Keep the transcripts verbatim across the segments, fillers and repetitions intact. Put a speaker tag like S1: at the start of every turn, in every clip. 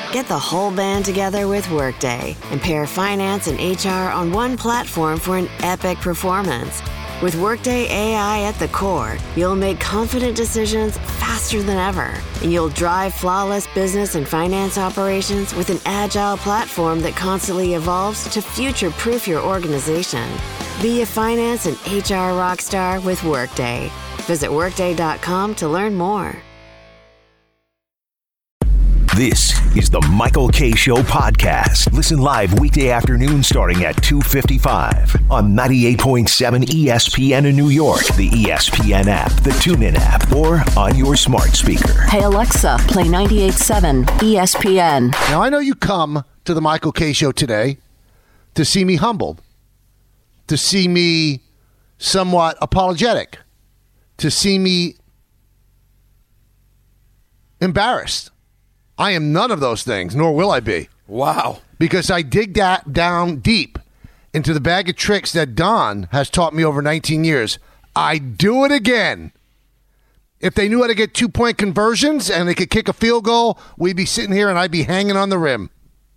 S1: Get the whole band together with Workday and pair finance and H R on one platform for an epic performance. With Workday A I at the core, you'll make confident decisions faster than ever, and you'll drive flawless business and finance operations with an agile platform that constantly evolves to future-proof your organization. Be a finance and H R rockstar with Workday. Visit workday dot com to learn more.
S2: This is the Michael Kay Show podcast. Listen live weekday afternoon starting at two fifty-five on ninety-eight point seven E S P N in New York, the E S P N app, the TuneIn app, or on your smart speaker.
S3: Hey, Alexa, play ninety-eight point seven E S P N.
S4: Now, I know you come to the Michael Kay Show today to see me humbled, to see me somewhat apologetic, to see me embarrassed. I am none of those things, nor will I be.
S5: Wow.
S4: Because I dig that down deep into the bag of tricks that Don has taught me over nineteen years. I do it again. If they knew how to get two-point conversions and they could kick a field goal, we'd be sitting here and I'd be hanging on the rim.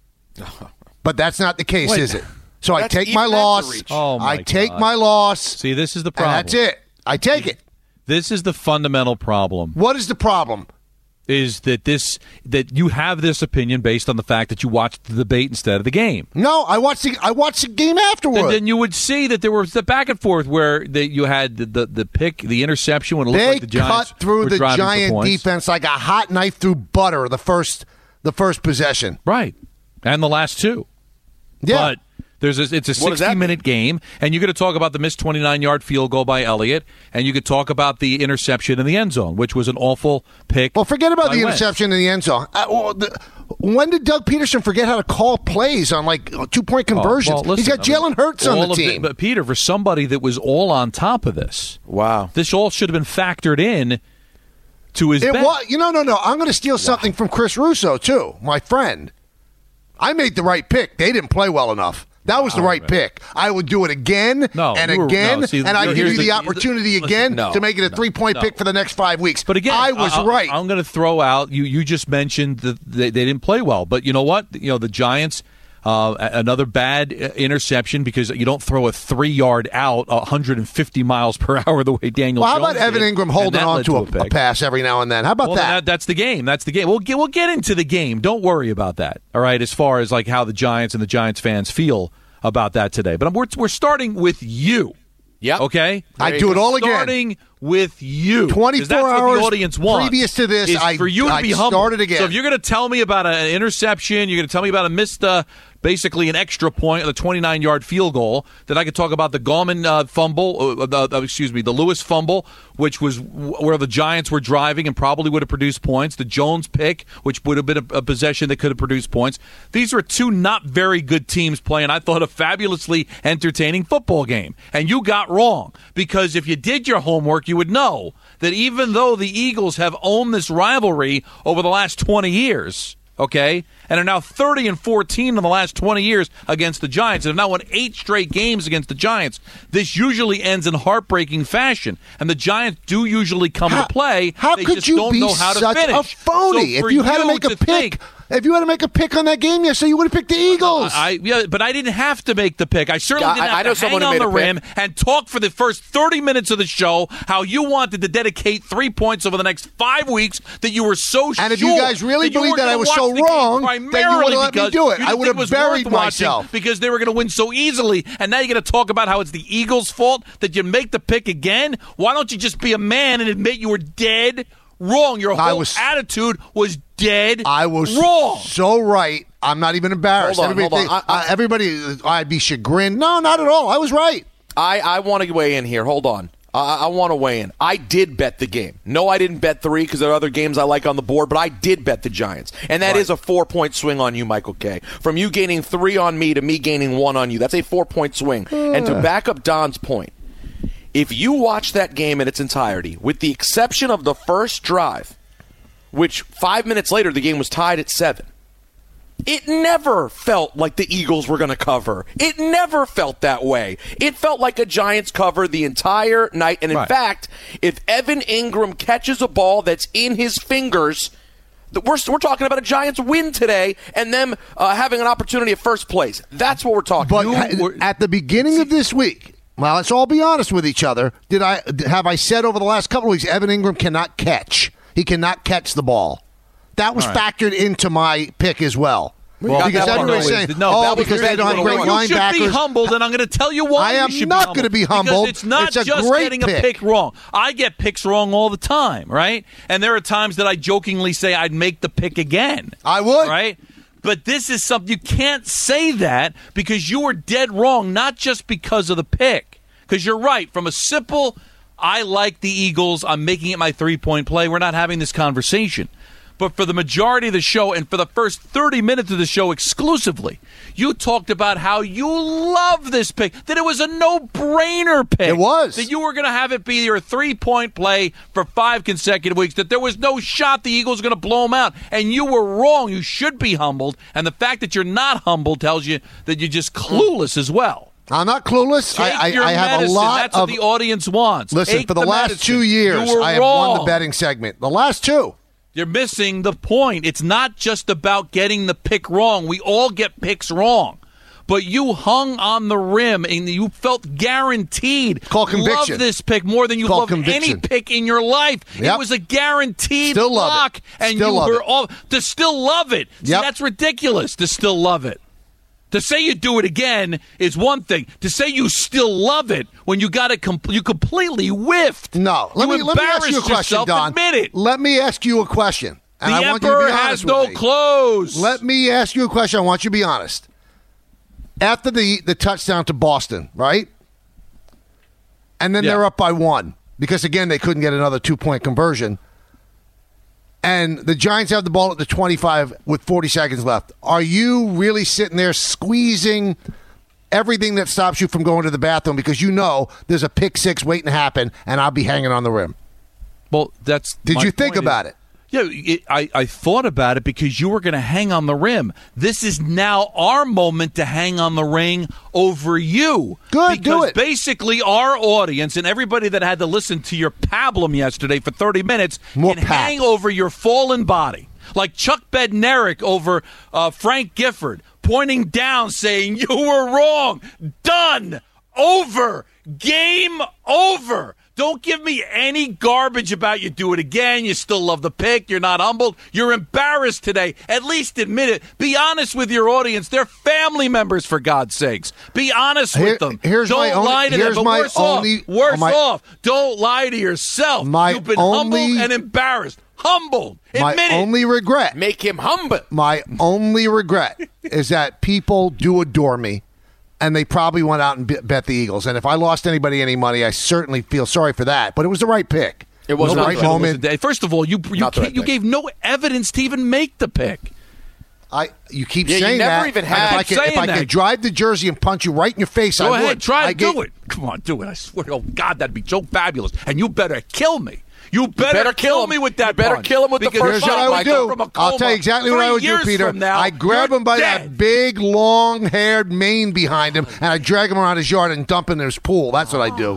S4: But that's not the case,
S5: Wait,
S4: is it? So I
S5: that's
S4: take
S5: even
S4: my
S5: that's a
S4: loss.
S5: reach.
S6: Oh my
S4: I take
S6: God.
S4: my loss.
S6: See, this is the
S4: And
S6: problem.
S4: that's it. I take it.
S6: This is the fundamental problem.
S4: What is the problem?
S6: Is that this that you have this opinion based on the fact that you watched the debate instead of the game?
S4: No, I watched the I watched the game afterward.
S6: And then you would see that there was the back and forth where that you had the, the, the pick, the interception when it looked
S4: They
S6: like the Giants
S4: cut through
S6: were
S4: the
S6: driving for
S4: Giant
S6: points.
S4: defense like a hot knife through butter the first the first possession.
S6: Right, and the last two.
S4: Yeah.
S6: But there's a, it's a sixty-minute game, and you're going to talk about the missed twenty-nine-yard field goal by Elliott, and you could talk about the interception in the end zone, which was an awful pick.
S4: Well, forget about
S6: by
S4: the
S6: Wentz.
S4: interception in the end zone. Uh, well, the, when did Doug Peterson forget how to call plays on like two-point conversions?
S6: Oh, well, listen,
S4: He's got
S6: I
S4: Jalen
S6: mean,
S4: Hurts on
S6: all
S4: the
S6: of
S4: team.
S6: but Peter, for somebody that was all on top of this,
S5: Wow.
S6: this all should have been factored in to his
S4: it
S6: bet.
S4: was, you know, no, no. I'm going to steal something from Chris Russo too, my friend. I made the right pick. They didn't play well enough. That was the right pick. I would do it again
S6: No,
S4: and
S6: you were-
S4: again,
S6: no, see,
S4: and I'd give
S6: here's
S4: you the,
S6: the-
S4: opportunity
S6: listen,
S4: again
S5: no,
S4: to make it a
S5: no,
S4: three-point
S6: no.
S4: pick for the next five weeks.
S6: But again,
S4: I was
S6: I,
S4: right.
S6: I, I'm going to throw out. You you just mentioned that they, they didn't play well, but you know what? You know the Giants. Uh, another bad interception because you don't throw a three-yard out one hundred fifty miles per hour the way Daniel.
S4: well, how
S6: Jones
S4: about Evan
S6: did,
S4: Ingram
S6: and
S4: holding
S6: that
S4: on
S6: led
S4: to a,
S6: a, pick.
S4: a pass every now and then? How about
S6: Well,
S4: that?
S6: that? That's the game. That's the game. We'll get we'll get into the game. Don't worry about that. All right, as far as like how the Giants and the Giants fans feel about that today. But we're we're starting with you.
S5: Yep.
S6: Okay.
S4: I do it all again.
S6: Starting with you.
S4: 24
S6: 'Cause that's what
S4: hours
S6: the audience wants.
S4: previous to this,
S6: is
S4: I-
S6: for you to
S4: I
S6: be humble.
S4: started again.
S6: So if you're going to tell me about an interception, you're going to tell me about a missed, uh, basically an extra point, the twenty-nine-yard field goal, then I could talk about the Gallman uh, fumble, uh, uh, excuse me, the Lewis fumble, which was w- where the Giants were driving and probably would have produced points. The Jones pick, which would have been a, a possession that could have produced points. These were two not very good teams playing, I thought, a fabulously entertaining football game. And you got wrong, because if you did your homework, you would know that even though the Eagles have owned this rivalry over the last twenty years, okay, and are now thirty and fourteen in the last twenty years against the Giants, and have now won eight straight games against the Giants, this usually ends in heartbreaking fashion. And the Giants do usually come
S4: how,
S6: to play.
S4: How
S6: they
S4: could
S6: just
S4: you
S6: don't
S4: be
S6: know how
S4: such
S6: to finish.
S4: a phony?
S6: So for
S4: if you had to
S6: you
S4: make a
S6: to
S4: pick,
S6: think,
S4: if you had to make a pick on that game yesterday, you would have picked the Eagles.
S6: I yeah, but I didn't have to make the pick. I certainly
S5: Yeah,
S6: didn't
S5: I-
S6: have
S5: I know
S6: to hang
S5: someone who
S6: on
S5: made
S6: the
S5: a pick.
S6: rim and talk for the first thirty minutes of the show how you wanted to dedicate three points over the next five weeks, that you were so sure.
S4: And if you guys really
S6: that you
S4: believe
S6: were
S4: that I
S6: gonna
S4: was
S6: watch
S4: so
S6: the game
S4: wrong, then you
S6: primarily
S4: would've let me
S6: because
S4: do it.
S6: you
S4: I
S6: didn't
S4: would
S6: think
S4: have
S6: it was
S4: buried
S6: worth watching
S4: myself.
S6: because they were going to win so easily, and now you're going to talk about how it's the Eagles' fault that you make the pick again. Why don't you just be a man and admit you were dead wrong? Your
S4: I
S6: whole
S4: was-
S6: attitude was dead
S4: I was
S6: wrong.
S4: so right. I'm not even embarrassed.
S5: Hold on,
S4: everybody,
S5: hold on.
S4: think-
S5: I- I-
S4: uh, everybody, I'd be chagrined. No, not at all. I was right.
S5: I, I want to weigh in here. Hold on. I, I want to weigh in. I did bet the game. No, I didn't bet three because there are other games I like on the board, but I did bet the Giants. And that
S6: Right.
S5: is a four-point swing on you, Michael Kay. From you gaining three on me to me gaining one on you. That's a four-point swing. And to back up Don's point, if you watch that game in its entirety, with the exception of the first drive, which five minutes later the game was tied at seven, it never felt like the Eagles were going to cover. It never felt that way. It felt like a Giants cover the entire night. And in
S6: Right.
S5: fact, if Evan Ingram catches a ball that's in his fingers, We're, we're talking about a Giants win today and them uh, having an opportunity at first place. That's what we're talking
S4: but
S5: about.
S4: But at the beginning of this week, well, let's all be honest with each other. Did I have I said over the last couple of weeks, Evan Ingram cannot catch. He cannot catch the ball. That was right. factored into my pick as well.
S5: Well,
S4: because everybody's saying,
S6: no,
S4: oh, because they don't have great
S6: you
S4: linebackers.
S6: You should be humbled, and I'm going to tell you why
S4: I am
S6: you should
S4: not
S6: going to
S4: be humbled.
S6: Because it's not
S4: it's a
S6: just
S4: great
S6: getting
S4: pick.
S6: a pick wrong. I get picks wrong all the time, right? And there are times that I jokingly say I'd make the pick again.
S4: I would.
S6: Right? But this is something, you can't say that because you were dead wrong, not just because of the pick. Because you're right. From a simple, I like the Eagles, I'm making it my three-point play, we're not having this conversation. But for the majority of the show and for the first thirty minutes of the show exclusively, you talked about how you love this pick, that it was a no-brainer pick.
S4: It was.
S6: That you were going to have it be your three-point play for five consecutive weeks, that there was no shot the Eagles were going to blow them out. And you were wrong. You should be humbled. And the fact that you're not humbled tells you that you're just clueless as well.
S4: I'm not clueless.
S6: Take
S4: I, I,
S6: your
S4: I have
S6: medicine.
S4: a lot
S6: That's
S4: of
S6: what the audience wants.
S4: Listen,
S6: Take
S4: for the,
S6: the
S4: last
S6: medicine.
S4: two years,
S6: You were
S4: I have
S6: wrong.
S4: won the betting segment. The last two.
S6: You're missing the point. It's not just about getting the pick wrong. We all get picks wrong. But you hung on the rim and you felt guaranteed.
S4: Call conviction.
S6: Love this pick more than you
S4: Call
S6: love
S4: conviction.
S6: any pick in your life.
S4: Yep.
S6: It was a guaranteed
S4: Still love
S6: block.
S4: it.
S6: And
S4: Still
S6: you
S4: love
S6: were
S4: it.
S6: all to still love it. See,
S4: Yep.
S6: that's ridiculous to still love it. To say you do it again is one thing. To say you still love it when you got it, com- you completely whiffed.
S4: No. Let
S6: you
S4: me let me ask you a question,
S6: yourself.
S4: Don.
S6: Admit it.
S4: Let me ask you a question. And
S6: the
S4: I want you to
S6: emperor
S4: be honest
S6: has
S4: with
S6: no
S4: me.
S6: clothes.
S4: Let me ask you a question. I want you to be honest. After the, the touchdown to Boston, right? And then
S6: Yeah.
S4: they're up by one because, again, they couldn't get another two-point conversion. And the Giants have the ball at the twenty-five with forty seconds left. Are you really sitting there squeezing everything that stops you from going to the bathroom because you know there's a pick six waiting to happen and I'll be hanging on the rim?
S6: Well, that's.
S4: Did you think about it?
S6: Yeah, it, I, I thought about it because you were going to hang on the rim. This is now our moment to hang on the ring over you.
S4: Good,
S6: because
S4: do it.
S6: basically our audience and everybody that had to listen to your pablum yesterday for thirty minutes
S4: More
S6: can
S4: pap.
S6: hang over your fallen body. Like Chuck Bednarik over uh, Frank Gifford, pointing down saying, you were wrong. Done. Over. Game over. Don't give me any garbage about you do it again. You still love the pick. You're not humbled. You're embarrassed today. At least admit it. Be honest with your audience. They're family members, for God's sakes. Be honest
S4: Here-
S6: with them.
S4: here's
S6: Don't
S4: my only-
S6: lie to
S4: here's
S6: them. But
S4: my
S6: worse
S4: only-
S6: off. Worse
S4: my-
S6: off. Don't lie to yourself.
S4: My
S6: You've been
S4: only-
S6: humbled and embarrassed. Humbled.
S4: My
S6: Admit it.
S4: only regret,
S5: Make him humble.
S4: my only regret is that people do adore me, and they probably went out and be- bet the Eagles. And if I lost anybody any money, I certainly feel sorry for that. But it was the right pick.
S5: It was
S4: the
S5: not
S4: right
S5: the-
S4: moment.
S6: First of all, you you,
S5: Not the
S6: can't-
S5: right
S6: you
S5: pick.
S6: gave no evidence to even make the pick.
S4: I you keep
S5: Yeah, you
S4: saying
S5: never
S4: that.
S5: even
S4: and
S5: had-
S4: if I could, if
S6: saying
S4: I
S6: that.
S4: could drive the jersey and punch you right in your face,
S6: Go
S4: I
S6: ahead,
S4: would.
S6: try
S4: I
S6: it. Do
S4: gave-
S6: it. Come on, do it. I swear. Oh God, that'd be so fabulous. And you better kill me. You better,
S5: better kill him.
S6: me with that.
S5: You better
S6: punch.
S5: kill him with the
S6: Because
S5: first
S4: Here's what
S5: shot,
S4: I would
S5: Michael,
S4: do.
S6: from a
S4: I'll tell you
S6: coma
S4: exactly what
S6: three
S4: I would do,
S6: years
S4: Peter.
S6: from now,
S4: I grab
S6: you're
S4: him by
S6: dead.
S4: that big, long-haired mane behind him, and I drag him around his yard and dump him in his pool. That's what I do.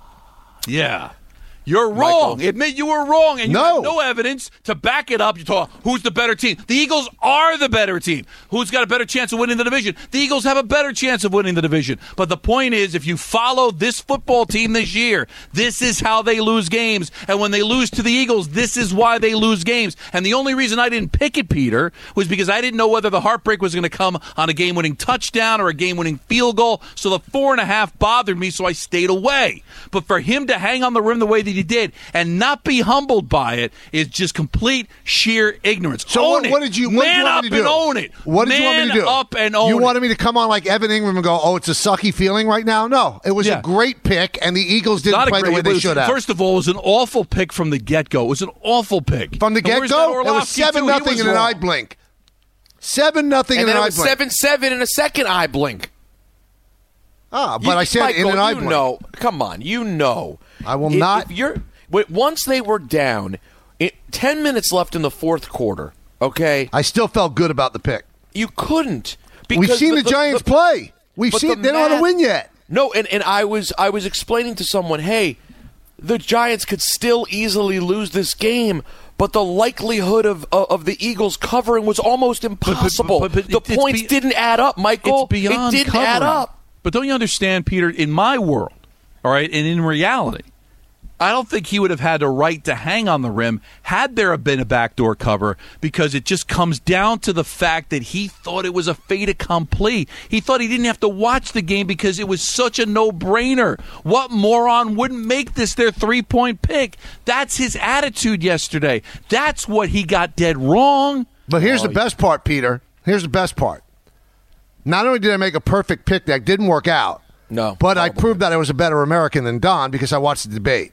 S6: Yeah. You're wrong.
S5: Michael.
S6: Admit you were wrong, and you
S4: No.
S6: have no evidence to back it up. You talk, who's the better team? The Eagles are the better team. Who's got a better chance of winning the division? The Eagles have a better chance of winning the division. But the point is, if you follow this football team this year, this is how they lose games. And when they lose to the Eagles, this is why they lose games. And the only reason I didn't pick it, Peter, was because I didn't know whether the heartbreak was going to come on a game-winning touchdown or a game-winning field goal. So the four and a half bothered me, so I stayed away. But for him to hang on the rim the way that he did and not be humbled by it is just complete sheer ignorance.
S4: So
S6: own
S4: what,
S6: it.
S4: what did you what
S6: Man
S4: did you want
S6: up
S4: me to
S6: and
S4: do?
S6: own it.
S4: What did you want me to
S6: Man
S4: do?
S6: up and own
S4: you
S6: it.
S4: wanted me to come on like Evan Ingram and go, "Oh, it's a sucky feeling right now." No, it was
S6: Yeah.
S4: a great pick, and the Eagles didn't
S6: Not a
S4: play
S6: great-
S4: the way
S6: it
S4: they
S6: was-
S4: should have.
S6: First of all, it was an awful pick from the get-go. It was an awful pick.
S4: From the
S6: And where's that
S4: get-go, it was
S6: Orlovsky,
S4: seven
S6: too? He
S4: nothing
S6: was
S4: in an
S6: wrong.
S4: eye blink. Seven nothing
S5: And
S4: in
S5: then
S4: an
S5: it
S4: eye
S5: was
S4: blink.
S5: seven seven in a second eye blink.
S4: Ah, but
S5: You-
S4: I said
S5: Michael,
S4: in an eye
S5: you
S4: blink.
S5: know, come on, you know.
S4: I will
S5: If-
S4: not-
S5: If you're wait, once they were down, it, ten minutes left in the fourth quarter. Okay,
S4: I still felt good about the pick.
S5: you couldn't.
S4: We've
S5: because
S4: seen the, Giants play. We've
S5: but
S4: seen
S5: the
S4: they don't want to
S5: math-
S4: win yet.
S5: No, and, and I was I was explaining to someone, hey, the Giants could still easily lose this game, but the likelihood of of, of the Eagles covering was almost impossible. But, but, but, but the points be, didn't add up, Michael.
S6: It's beyond
S5: it didn't
S6: covering.
S5: add up.
S6: But don't you understand, Peter, in my world, all right, and in reality, I don't think he would have had a right to hang on the rim had there been a backdoor cover, because it just comes down to the fact that he thought it was a fait accompli. He thought he didn't have to watch the game because it was such a no-brainer. What moron wouldn't make this their three-point pick? That's his attitude yesterday. That's what he got dead wrong.
S4: But here's
S5: oh,
S4: the best part, Peter. Here's the best part. Not only did I make a perfect pick that didn't work out,
S5: no,
S4: but I proved that I was a better American than Don because I watched the debate.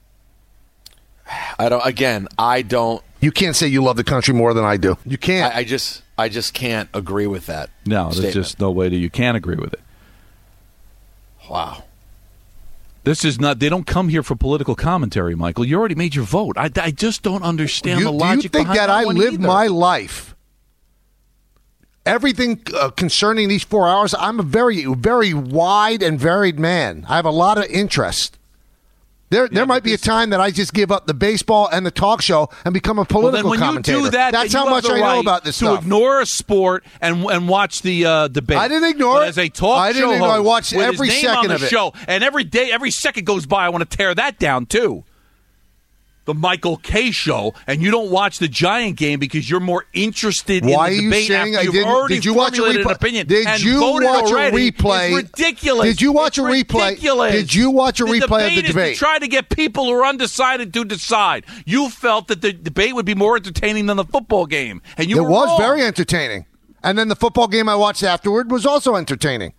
S5: I don't. Again, I don't.
S4: You can't say you love the country more than I do. You can't.
S5: I, I just, I just can't agree with that.
S6: No, there's
S5: statement.
S6: just no way that you can agree with it.
S5: Wow.
S6: This is not. They don't come here for political commentary, Michael. You already made your vote. I, I just don't understand
S4: you,
S6: the logic.
S4: Do you think
S6: behind
S4: that,
S6: that
S4: I
S6: one
S4: live
S6: either.
S4: my life? Everything uh, concerning these four hours, I'm a very, very wide and varied man. I have a lot of interest. There, yeah, there might be a time that I just give up the baseball and the talk show and become a political
S6: well, then when
S4: commentator.
S6: You do that,
S4: That's
S6: then
S4: how
S6: you
S4: much
S6: have the
S4: I know
S6: right
S4: about this
S6: to
S4: stuff.
S6: ignore a sport and and watch the uh, debate.
S4: I didn't ignore
S6: but
S4: it.
S6: As a talk
S4: I didn't
S6: show
S4: ignore.
S6: host
S4: I watched
S6: with
S4: every
S6: his name
S4: second
S6: on the
S4: of it.
S6: show, and every day, every second goes by, I want to tear that down too. The Michael K. Show, and you don't watch the Giant game because you're more interested
S4: Why
S6: in the
S4: are you
S6: debate
S4: saying
S6: after
S4: I
S6: you've
S4: didn't?
S6: already
S4: Did you watch a
S6: formulated
S4: replay?
S6: an opinion
S4: Did
S6: and
S4: you
S6: voted
S4: watch a
S6: already.
S4: replay?
S6: It's ridiculous.
S4: Did you watch
S6: it's
S4: a replay?
S6: Ridiculous.
S4: Did you watch a
S6: the
S4: replay of the
S6: debate is
S4: debate?
S6: To try to get people who are undecided to decide. You felt that the debate would be more entertaining than the football game, and you
S4: it
S6: were
S4: was
S6: wrong.
S4: very entertaining. And then the football game I watched afterward was also entertaining.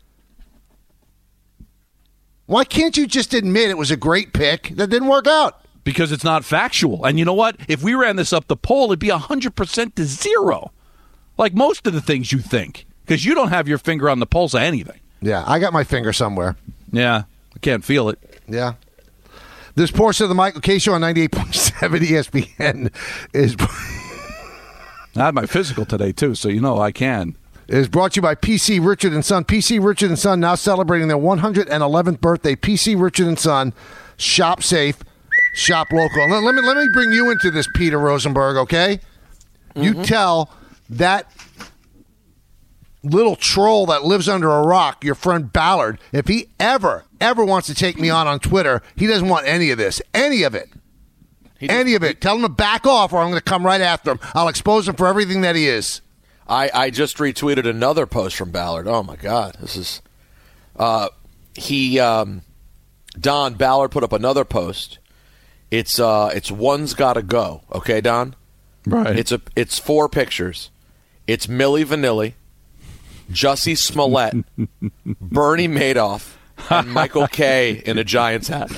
S4: Why can't you just admit it was a great pick that didn't work out?
S6: Because it's not factual. And you know what? If we ran this up the poll, it'd be one hundred percent to zero. Like most of the things you think. Because you don't have your finger on the pulse of anything.
S4: Yeah, I got my finger somewhere.
S6: Yeah, I can't feel it.
S4: Yeah. This portion of the Michael K. Show on ninety-eight point seven E S P N is...
S6: I had my physical today, too, so you know I can.
S4: Is brought to you by P C Richard and Son. P C Richard and Son now celebrating their one hundred eleventh birthday. P C Richard and Son. Shop safe. Shop local. Let, let me let me bring you into this, Peter Rosenberg, okay? Mm-hmm. You tell that little troll that lives under a rock, your friend Ballard, if he ever, ever wants to take me on on Twitter, he doesn't want any of this. Any of it.
S5: He
S4: any of it. Tell him to back off or I'm going to come right after him. I'll expose him for everything that he is.
S5: I, I just retweeted another post from Ballard. Oh, my God. This is... Uh, he... Um, Don Ballard put up another post. It's uh, it's one's gotta go. Okay, Don.
S6: Right.
S5: It's a, it's four pictures. It's Milli Vanilli, Jussie Smollett, Bernie Madoff, and Michael K. in a Giants hat.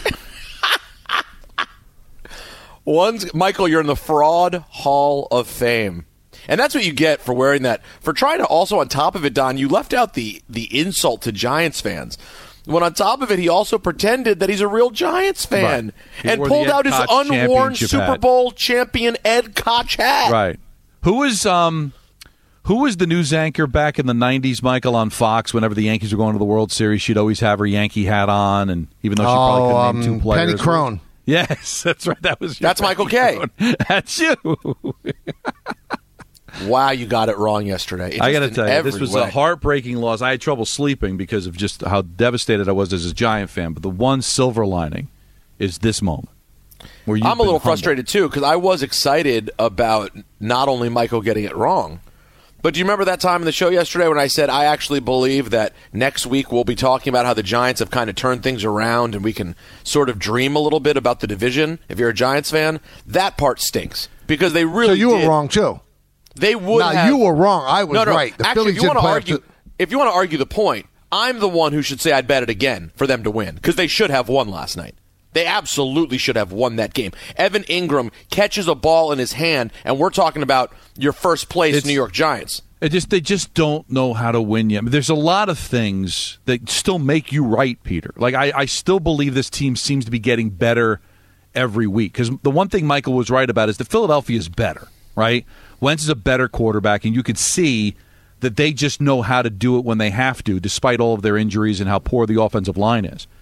S5: One's Michael. You're in the Fraud Hall of Fame, and that's what you get for wearing that. For trying to also, on top of it, Don, you left out the the insult to Giants fans. When on top of it, he also pretended that he's a real Giants fan
S6: right. He
S5: and
S6: wore
S5: pulled
S6: the
S5: out his
S6: Ed Koch
S5: unworn
S6: championship
S5: Super
S6: hat.
S5: Bowl champion Ed Koch hat.
S6: Right. Who was um, who was the news anchor back in the nineties, Michael, on Fox? Whenever the Yankees were going to the World Series, she'd always have her Yankee hat on, and even though she probably couldn't
S4: oh,
S6: name
S4: um,
S6: two players,
S4: Penny Crone.
S6: Yes, that's right. That was your
S5: That's Michael
S6: Penny
S5: K.
S6: Crone. That's you.
S5: Wow, you got it wrong yesterday. It
S6: I got to
S5: just
S6: tell
S5: in
S6: you, this
S5: every
S6: was
S5: way.
S6: a heartbreaking loss. I had trouble sleeping because of just how devastated I was as a Giant fan. But the one silver lining is this moment. Where you've
S5: I'm a
S6: been
S5: little
S6: humbled.
S5: frustrated, too, because I was excited about not only Michael getting it wrong, but do you remember that time in the show yesterday when I said I actually believe that next week we'll be talking about how the Giants have kind of turned things around and we can sort of dream a little bit about the division if you're a Giants fan? That part stinks because they really
S4: So you
S5: did.
S4: were wrong, too.
S5: They would
S4: No,
S5: have,
S4: you were wrong. I was
S5: no, no.
S4: right. The
S5: Actually,
S4: Phillies
S5: if you
S4: did
S5: want to
S4: play up
S5: argue,
S4: to-
S5: if you want to argue the point, I'm the one who should say I'd bet it again for them to win because they should have won last night. They absolutely should have won that game. Evan Ingram catches a ball in his hand, and we're talking about your first place
S6: It's-
S5: New York Giants.
S6: It just they just don't know how to win yet. I mean, there's a lot of things that still make you right, Peter. Like I, I still believe this team seems to be getting better every week. Because the one thing Michael was right about is that Philadelphia is better, right? Wentz is a better quarterback, and you could see that they just know how to do it when they have to, despite all of their injuries and how poor the offensive line is.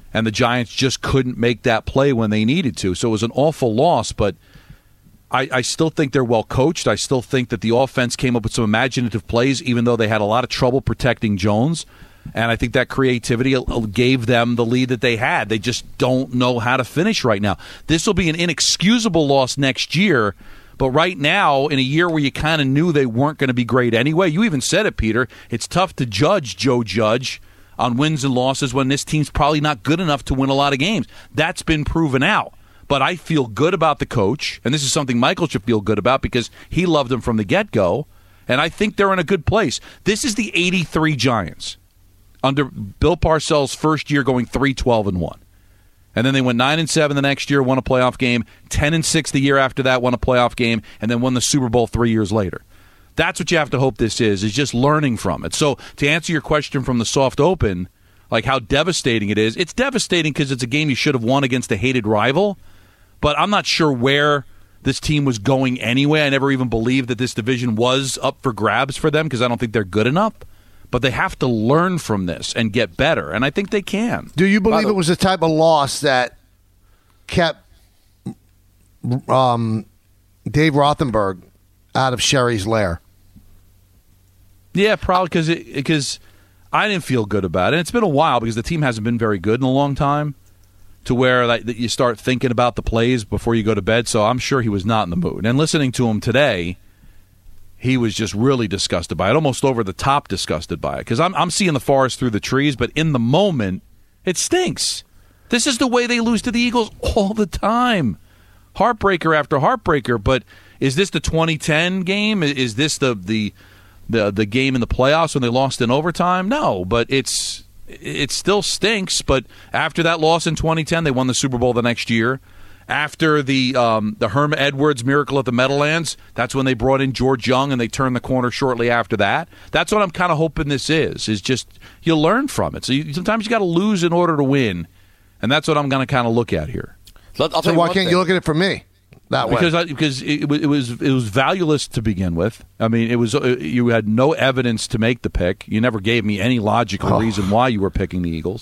S6: and the Giants just couldn't make that play when they needed to. So it was an awful loss, but I, I still think they're well coached. I still think that the offense came up with some imaginative plays, even though they had a lot of trouble protecting Jones. And I think that creativity gave them the lead that they had. They just don't know how to finish right now. This will be an inexcusable loss next year, but right now, in a year where you kind of knew they weren't going to be great anyway, you even said it, Peter, it's tough to judge Joe Judge on wins and losses when this team's probably not good enough to win a lot of games. That's been proven out. But I feel good about the coach, and this is something Michael should feel good about because he loved him from the get-go, and I think they're in a good place. This is the eighty-three Giants under Bill Parcells' first year going three twelve and one. And then they went nine and seven the next year, won a playoff game, ten and six the year after that, won a playoff game, and then won the Super Bowl three years later. That's what you have to hope this is, is just learning from it. So to answer your question from the soft open, like how devastating it is, it's devastating because it's a game you should have won against a hated rival, but I'm not sure where this team was going anyway. I never even believed that this division was up for grabs for them because I don't think they're good enough. But they have to learn from this and get better, and I think they can.
S4: Do you believe it was the type of loss that kept um, Dave Rothenberg out of Sherry's lair?
S6: Yeah, probably because because I didn't feel good about it. And it's been a while because the team hasn't been very good in a long time to where like, that you start thinking about the plays before you go to bed, so I'm sure he was not in the mood. And listening to him today, he was just really disgusted by it, almost over the top disgusted by it. Because I'm, I'm seeing the forest through the trees, but in the moment, it stinks. This is the way they lose to the Eagles all the time. Heartbreaker after heartbreaker. But is this the twenty ten game? Is this the the the, the game in the playoffs when they lost in overtime? No, but it's it still stinks. But after that loss in twenty ten, they won the Super Bowl the next year. After the um, the Herm Edwards miracle at the Meadowlands, that's when they brought in George Young and they turned the corner shortly after that. That's what I'm kind of hoping this is, is just you learn from it. So you, sometimes you got to lose in order to win, and that's what I'm going to kind of look at here.
S5: I'll
S4: so why can't thing. you look at it for me that
S6: because
S4: way?
S6: I, because it, it was it was valueless to begin with. I mean, it was uh, you had no evidence to make the pick. You never gave me any logical oh. reason why you were picking the Eagles,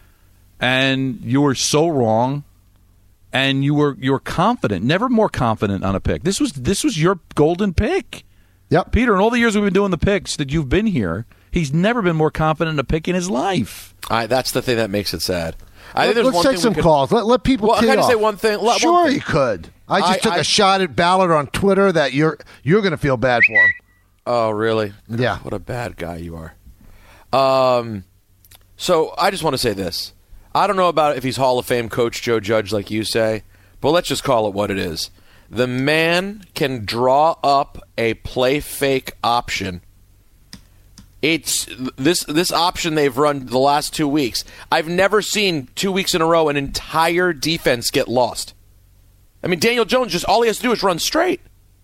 S6: and you were so wrong. And you were you were confident, never more confident on a pick. This was this was your golden pick.
S4: Yep.
S6: Peter, in all the years we've been doing the picks that you've been here, he's never been more confident in a pick in his life.
S5: All right, that's the thing that makes it sad.
S4: I
S5: think there's
S4: Let's
S5: one
S4: take
S5: thing
S4: some
S5: could,
S4: calls. Let, let people
S5: well,
S4: tee
S5: can I
S4: off.
S5: say one thing? Let,
S4: sure,
S5: one thing.
S4: you could. I just
S5: I,
S4: took
S5: I,
S4: a shot at Ballard on Twitter that you're you're going to feel bad for him.
S5: Oh, really?
S4: Yeah.
S5: What a bad guy you are. Um, so I just want to say this. I don't know about if he's Hall of Fame coach Joe Judge like you say, but let's just call it what it is. The man can draw up a play fake option. It's this this option they've run the last two weeks. I've never seen two weeks in a row an entire defense get lost. I mean, Daniel Jones, just all he has to do is run straight.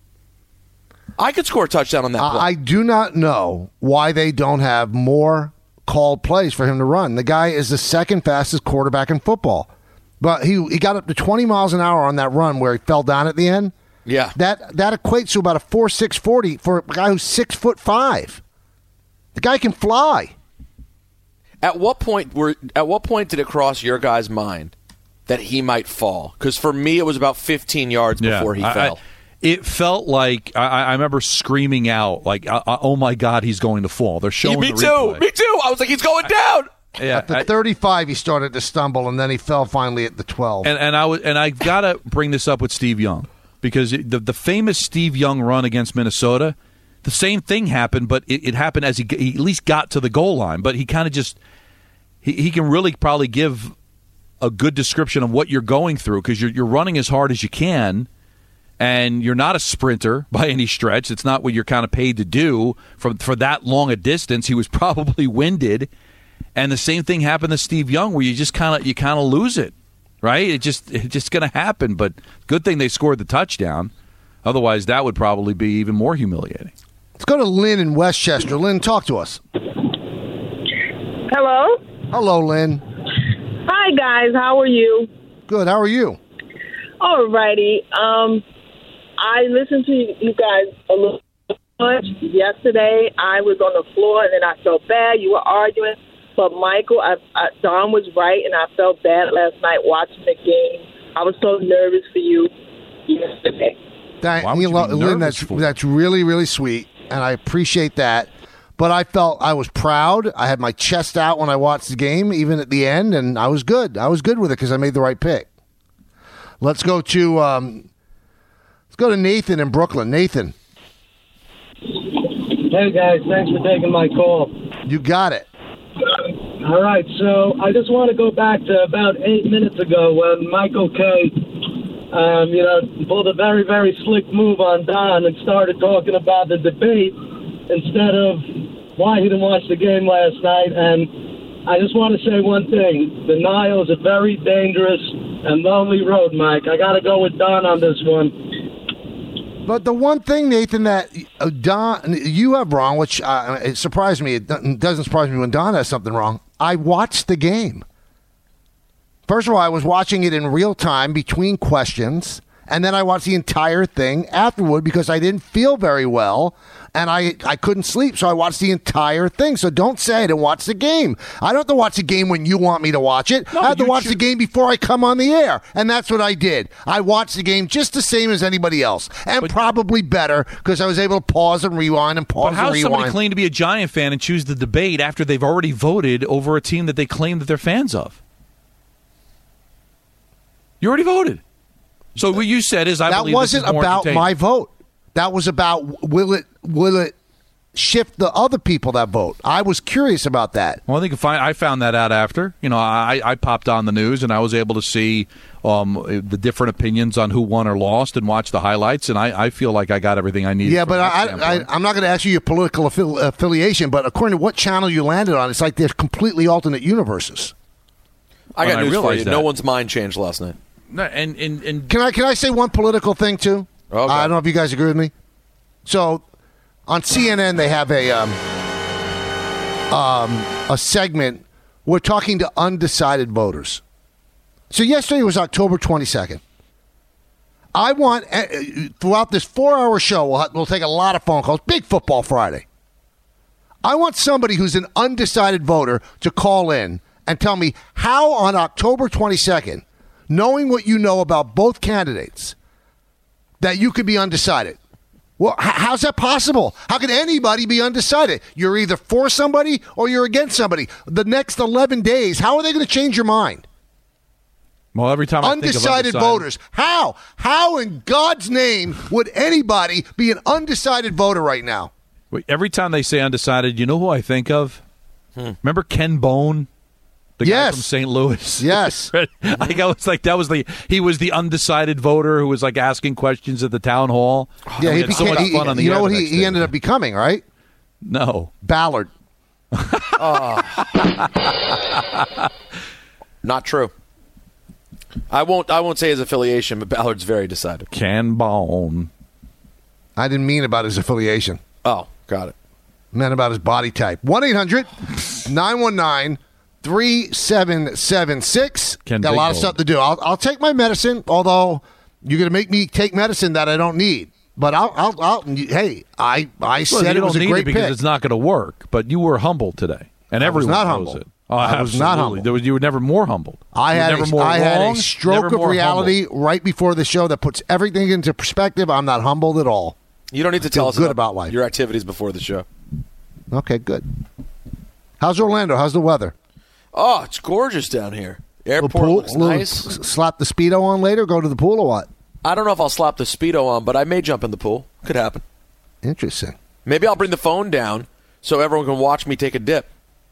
S5: I could score a touchdown on that play.
S4: I do not know why they don't have more called plays for him to run. The guy is the second fastest quarterback in football. But he he got up to twenty miles an hour on that run where he fell down at the end.
S5: Yeah.
S4: That that equates to about a four six forty for a guy who's six foot five. The guy can fly.
S5: At what point were at what point did it cross your guy's mind that he might fall? Because for me, it was about fifteen yards
S6: yeah,
S5: before he
S6: I,
S5: fell.
S6: I, it felt like I, I remember screaming out, like, "Oh my God, he's going to fall!" They're showing
S5: me
S6: the
S5: too,
S6: replay.
S5: me too. I was like, he's going down.
S6: Yeah,
S4: at the
S6: I,
S4: thirty-five, he started to stumble, and then he fell finally at the twelve.
S6: And and I was and I gotta bring this up with Steve Young because it, the the famous Steve Young run against Minnesota, the same thing happened, but it, it happened as he, he at least got to the goal line. But he kind of just he he can really probably give a good description of what you're going through because you're you're running as hard as you can, and you're not a sprinter by any stretch. It's not what you're kind of paid to do for for that long a distance. He was probably winded. And the same thing happened to Steve Young, where you just kind of you kind of lose it, right? It just it's just going to happen. But good thing they scored the touchdown. Otherwise, that would probably be even more humiliating.
S4: Let's go to Lynn in Westchester. Lynn, talk to us.
S7: Hello.
S4: Hello, Lynn.
S7: Hi, guys. How are you?
S4: Good. How are you?
S7: All righty. Um, I listened to you guys a little much yesterday. I was on the floor, and then I felt bad. You were arguing. But Michael, I, I, Don was right, and I felt bad last night watching the game. I was so nervous for you yesterday.
S4: That,
S6: Why would
S4: you
S6: you
S4: know,
S6: be
S4: Lynn,
S6: nervous
S4: that's
S6: for?
S4: that's really really sweet, and I appreciate that. But I felt I was proud. I had my chest out when I watched the game, even at the end, and I was good. I was good with it because I made the right pick. Let's go to um, let's go to Nathan in Brooklyn. Nathan,
S8: Hey guys, thanks for taking my call.
S4: you got it.
S8: All right, so I just want to go back to about eight minutes ago when Michael K, um, you know, pulled a very, very slick move on Don and started talking about the debate instead of why he didn't watch the game last night. And I just want to say one thing. The Nile is a very dangerous and lonely road, Mike. I got to go with Don on this one.
S4: But the one thing, Nathan, that uh, Don, you have wrong, which uh, it surprised me. It doesn't doesn't surprise me when Don has something wrong. I watched the game. First of all, I was watching it in real time between questions, and then I watched the entire thing afterward because I didn't feel very well, and I, I couldn't sleep, so I watched the entire thing. So don't say I didn't watch the game. I don't have to watch the game when you want me to watch it.
S6: No,
S4: I have to
S6: you
S4: watch
S6: should-
S4: the game before I come on the air, and that's what I did. I watched the game just the same as anybody else, and
S6: But-
S4: probably better because I was able to pause and rewind and pause
S6: But how
S4: and
S6: does somebody
S4: rewind.
S6: claim to be a Giant fan and choose the debate after they've already voted over a team that they claim that they're fans of? You already voted. So what you said is, I
S4: that
S6: believe
S4: wasn't
S6: this is more
S4: about
S6: entertaining.
S4: my vote. That was about will it will it shift the other people that vote. I was curious about that.
S6: Well, I think if I, I found that out after. You know, I, I popped on the news and I was able to see um, the different opinions on who won or lost and watch the highlights, and I, I feel like I got everything I needed.
S4: Yeah,
S6: from
S4: but
S6: that
S4: I, I,
S6: standpoint.
S4: I'm not going to ask you your political affili- affiliation, but according to what channel you landed on, it's like there's completely alternate universes.
S5: I
S6: Well,
S5: got
S6: I
S5: news for
S6: realize
S5: you.
S6: that.
S5: No one's mind changed last night.
S6: No, and, and, and
S4: Can I can I say one political thing too?
S5: Okay.
S4: I don't know if you guys agree with me. So, on C N N they have a um, um, a segment. We're talking to undecided voters. So yesterday was October twenty-second. I want uh, throughout this four-hour show, we'll, have, we'll take a lot of phone calls. Big Football Friday. I want somebody who's an undecided voter to call in and tell me how on October twenty-second, knowing what you know about both candidates, that you could be undecided. Well, h- how's that possible? How can anybody be undecided? You're either for somebody or you're against somebody. The next eleven days, how are they going to change your mind?
S6: well, every time I think of
S4: Undecided voters. How? How in God's name would anybody be an undecided voter right now?
S6: Wait, every time they say undecided, you know who I think of? Remember Ken Bone? The
S4: Yes.
S6: guy from Saint Louis.
S4: Yes.
S6: I was like, that was the he was the undecided voter who was like asking questions at the town hall.
S4: Yeah,
S6: we
S4: he
S6: had so
S4: became.
S6: much
S4: he-
S6: fun on the
S4: you
S6: air
S4: know
S6: the
S4: what he,
S6: next
S4: he
S6: day.
S4: ended up becoming, right?
S6: No,
S4: Ballard.
S5: Not true. I won't. I won't say his affiliation, but Ballard's very decided.
S6: Ken Bone.
S4: I didn't mean about his affiliation.
S5: Oh, got it.
S4: I meant about his body type. one eight hundred nine one nine three seven seven six.
S6: Ken
S4: Got a
S6: Big
S4: lot of
S6: Bone.
S4: stuff to do. I'll, I'll take my medicine, although you're going to make me take medicine that I don't need. But I'll, I'll, I'll hey, I, I
S6: Well,
S4: said
S6: you
S4: it was
S6: don't
S4: a
S6: need
S4: great
S6: it because
S4: pick.
S6: it's not going to work. But you were humbled today, and
S4: I was
S6: everyone
S4: not
S6: knows
S4: humbled.
S6: it. Oh,
S4: I was not
S6: absolutely.
S4: humbled.
S6: There was, you were never more humbled.
S4: I
S6: You were
S4: had,
S6: never
S4: a,
S6: more
S4: I had
S6: wrong,
S4: a stroke
S6: never
S4: of
S6: more
S4: reality
S6: humbled.
S4: right before the show that puts everything into perspective. I'm not humbled at all.
S5: You don't need to tell
S4: feel
S5: us
S4: good about life.
S5: your activities before the show.
S4: Okay, good. How's Orlando? How's the weather?
S5: Oh, it's gorgeous down here.
S4: Little
S5: Airport
S4: pool,
S5: looks
S4: little
S5: nice.
S4: s- Slap the Speedo on later, go to the pool or what?
S5: I don't know if I'll slap the Speedo on, but I may jump in the pool. Could happen.
S4: Interesting.
S5: Maybe I'll bring the phone down so everyone can watch me take a dip.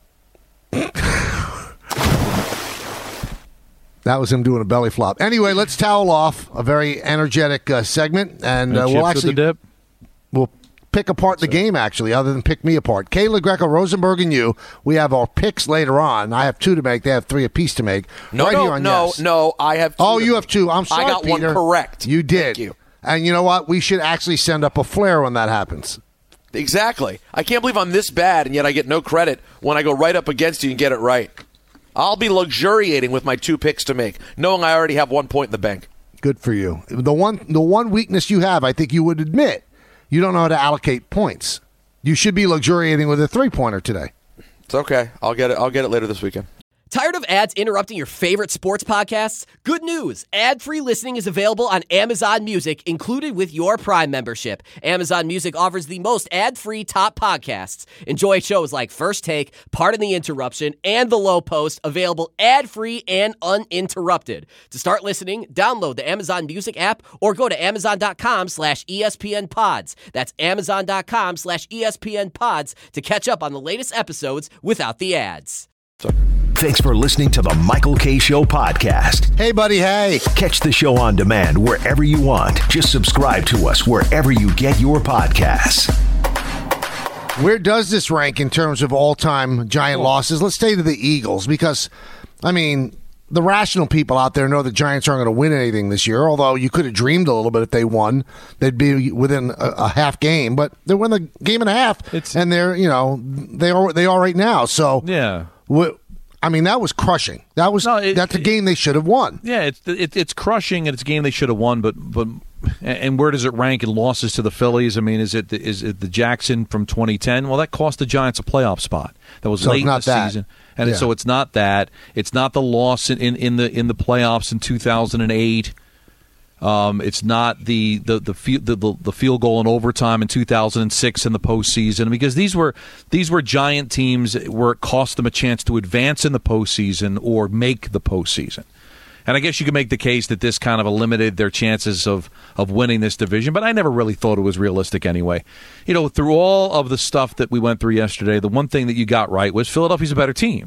S4: That was him doing a belly flop. Anyway, let's towel off a very energetic uh, segment, and uh,
S6: And
S4: we'll
S6: chips with
S4: actually
S6: the dip.
S4: we'll pick apart the game. Actually, other than pick me apart, Kayla Greco, Rosenberg, and you. We have our picks later on. I have two to make. They have three apiece to make.
S5: No,
S4: right
S5: no,
S4: here on
S5: no,
S4: Yes.
S5: no. I have. Two
S4: Oh,
S5: to
S4: you
S5: make.
S4: have two. I'm sorry,
S5: I got
S4: Peter.
S5: one correct.
S4: You did.
S5: Thank you.
S4: And you know what? We should actually send up a flare when that happens.
S5: Exactly. I can't believe I'm this bad, and yet I get no credit when I go right up against you and get it right. I'll be luxuriating with my two picks to make, knowing I already have one point in the bank.
S4: Good for you. The one the one weakness you have, I think you would admit, you don't know how to allocate points. You should be luxuriating with a three-pointer today.
S5: It's okay. I'll get it. I'll get it later this weekend.
S9: Tired of ads interrupting your favorite sports podcasts? Good news. Ad-free listening is available on Amazon Music, included with your Prime membership. Amazon Music offers the most ad-free top podcasts. Enjoy shows like First Take, Pardon the Interruption, and The Low Post, available ad-free and uninterrupted. To start listening, download the Amazon Music app or go to amazon.com slash ESPN pods. That's amazon.com slash ESPN pods to catch up on the latest episodes without the ads.
S2: Thanks for listening to the Michael Kay Show podcast.
S4: Hey, buddy, hey.
S2: Catch the show on demand wherever you want. Just subscribe to us wherever you get your podcasts.
S4: Where does this rank in terms of all-time Giant losses? Let's stay to the Eagles because, I mean, the rational people out there know the Giants aren't going to win anything this year, although you could have dreamed a little bit if they won. They'd be within a, a half game, but they win the game and a half, it's, and they're, you know, they are, they are right now. So,
S6: yeah.
S4: I mean, that was crushing. That was no, it, that's a game they should have won.
S6: Yeah, it's it, it's crushing, and it's a game they should have won. But but and where does it rank in losses to the Phillies? I mean, is it the, is it the Jackson from twenty ten? Well, that cost the Giants a playoff spot. That was
S4: so
S6: late in the
S4: that.
S6: season, and
S4: yeah.
S6: so it's not that. It's not the loss in, in, in the in the playoffs in two thousand eight. Um, it's not the the the, the the field goal in overtime in two thousand six in the postseason, because these were these were Giant teams where it cost them a chance to advance in the postseason or make the postseason. And I guess you could make the case that this kind of eliminated their chances of, of winning this division, but I never really thought it was realistic anyway. You know, through all of the stuff that we went through yesterday, the one thing that you got right was Philadelphia's a better team,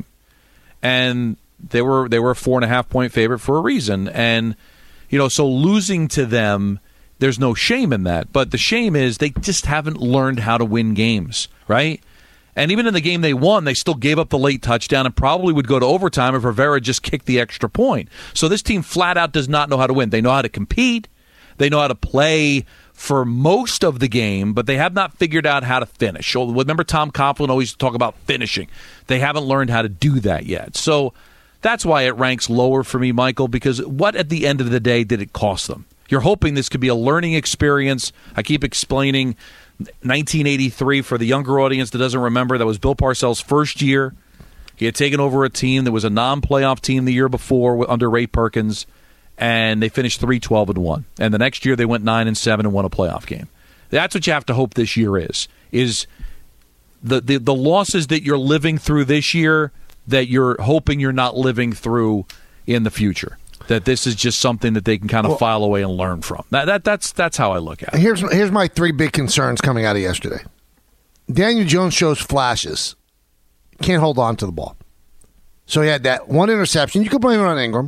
S6: and they were they were a four and a half point favorite for a reason. And you know, so losing to them, there's no shame in that. But the shame is they just haven't learned how to win games, right? And even in the game they won, they still gave up the late touchdown and probably would go to overtime if Rivera just kicked the extra point. So this team flat out does not know how to win. They know how to compete. They know how to play for most of the game, but they have not figured out how to finish. So remember Tom Coughlin always talk about finishing. They haven't learned how to do that yet. So that's why it ranks lower for me, Michael, because what at the end of the day did it cost them? You're hoping this could be a learning experience. I keep explaining nineteen eighty-three for the younger audience that doesn't remember. That was Bill Parcells' first year. He had taken over a team that was a non-playoff team the year before under Ray Perkins, and they finished three twelve and one. And the next year they went nine and seven and won a playoff game. That's what you have to hope this year is, is the, the, the losses that you're living through this year that you're hoping you're not living through in the future. That this is just something that they can kind of well, file away and learn from. That, that that's that's how I look at it.
S4: Here's here's my three big concerns coming out of yesterday. Daniel Jones shows flashes, can't hold on to the ball. So he had that one interception. You could blame it on Ingram.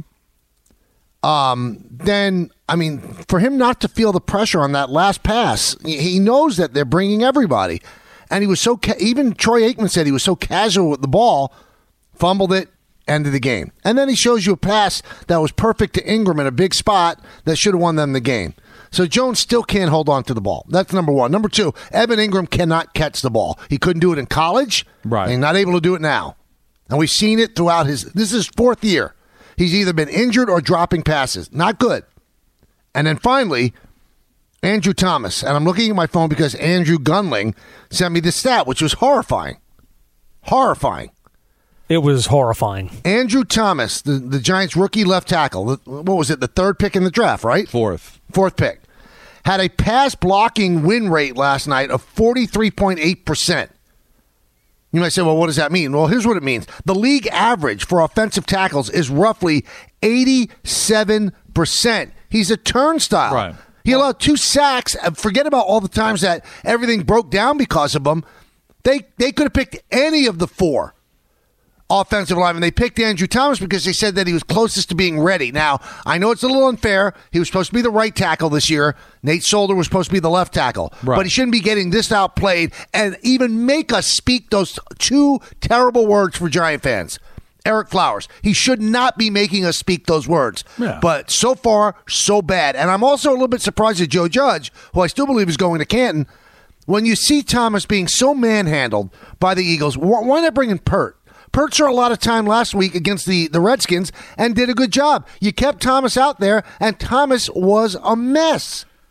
S4: Um, then I mean, for him not to feel the pressure on that last pass, he knows that they're bringing everybody, and he was so ca- even Troy Aikman said he was so casual with the ball. Fumbled it, end of the game. And then he shows you a pass that was perfect to Ingram in a big spot that should have won them the game. So Jones still can't hold on to the ball. That's number one. Number two, Evan Ingram cannot catch the ball. He couldn't do it in college.
S6: Right.
S4: And he's not able to do it now. And we've seen it throughout his, this is his fourth year. He's either been injured or dropping passes. Not good. And then finally, Andrew Thomas. And I'm looking at my phone because Andrew Gunling sent me this stat, which was horrifying. Horrifying.
S10: It was horrifying.
S4: Andrew Thomas, the, the Giants' rookie left tackle, what was it, the third pick in the draft, right?
S6: Fourth.
S4: Fourth pick. Had a pass blocking win rate last night of forty-three point eight percent. You might say, well, what does that mean? Well, here's what it means. The league average for offensive tackles is roughly eighty-seven percent. He's a turnstile.
S6: Right.
S4: He allowed two sacks. Forget about all the times that everything broke down because of him. They, they could have picked any of the four offensive linemen. They picked Andrew Thomas because they said that he was closest to being ready. Now, I know it's a little unfair. He was supposed to be the right tackle this year. Nate Solder was supposed to be the left tackle.
S6: Right.
S4: But he shouldn't be getting this outplayed and even make us speak those two terrible words for Giant fans. Eric Flowers. He should not be making us speak those words.
S6: Yeah.
S4: But so far, so bad. And I'm also a little bit surprised at Joe Judge, who I still believe is going to Canton. When you see Thomas being so manhandled by the Eagles, why not bring in Pert? Pert saw a lot of time last week against the, the Redskins and did a good job. You kept Thomas out there, and Thomas was a mess.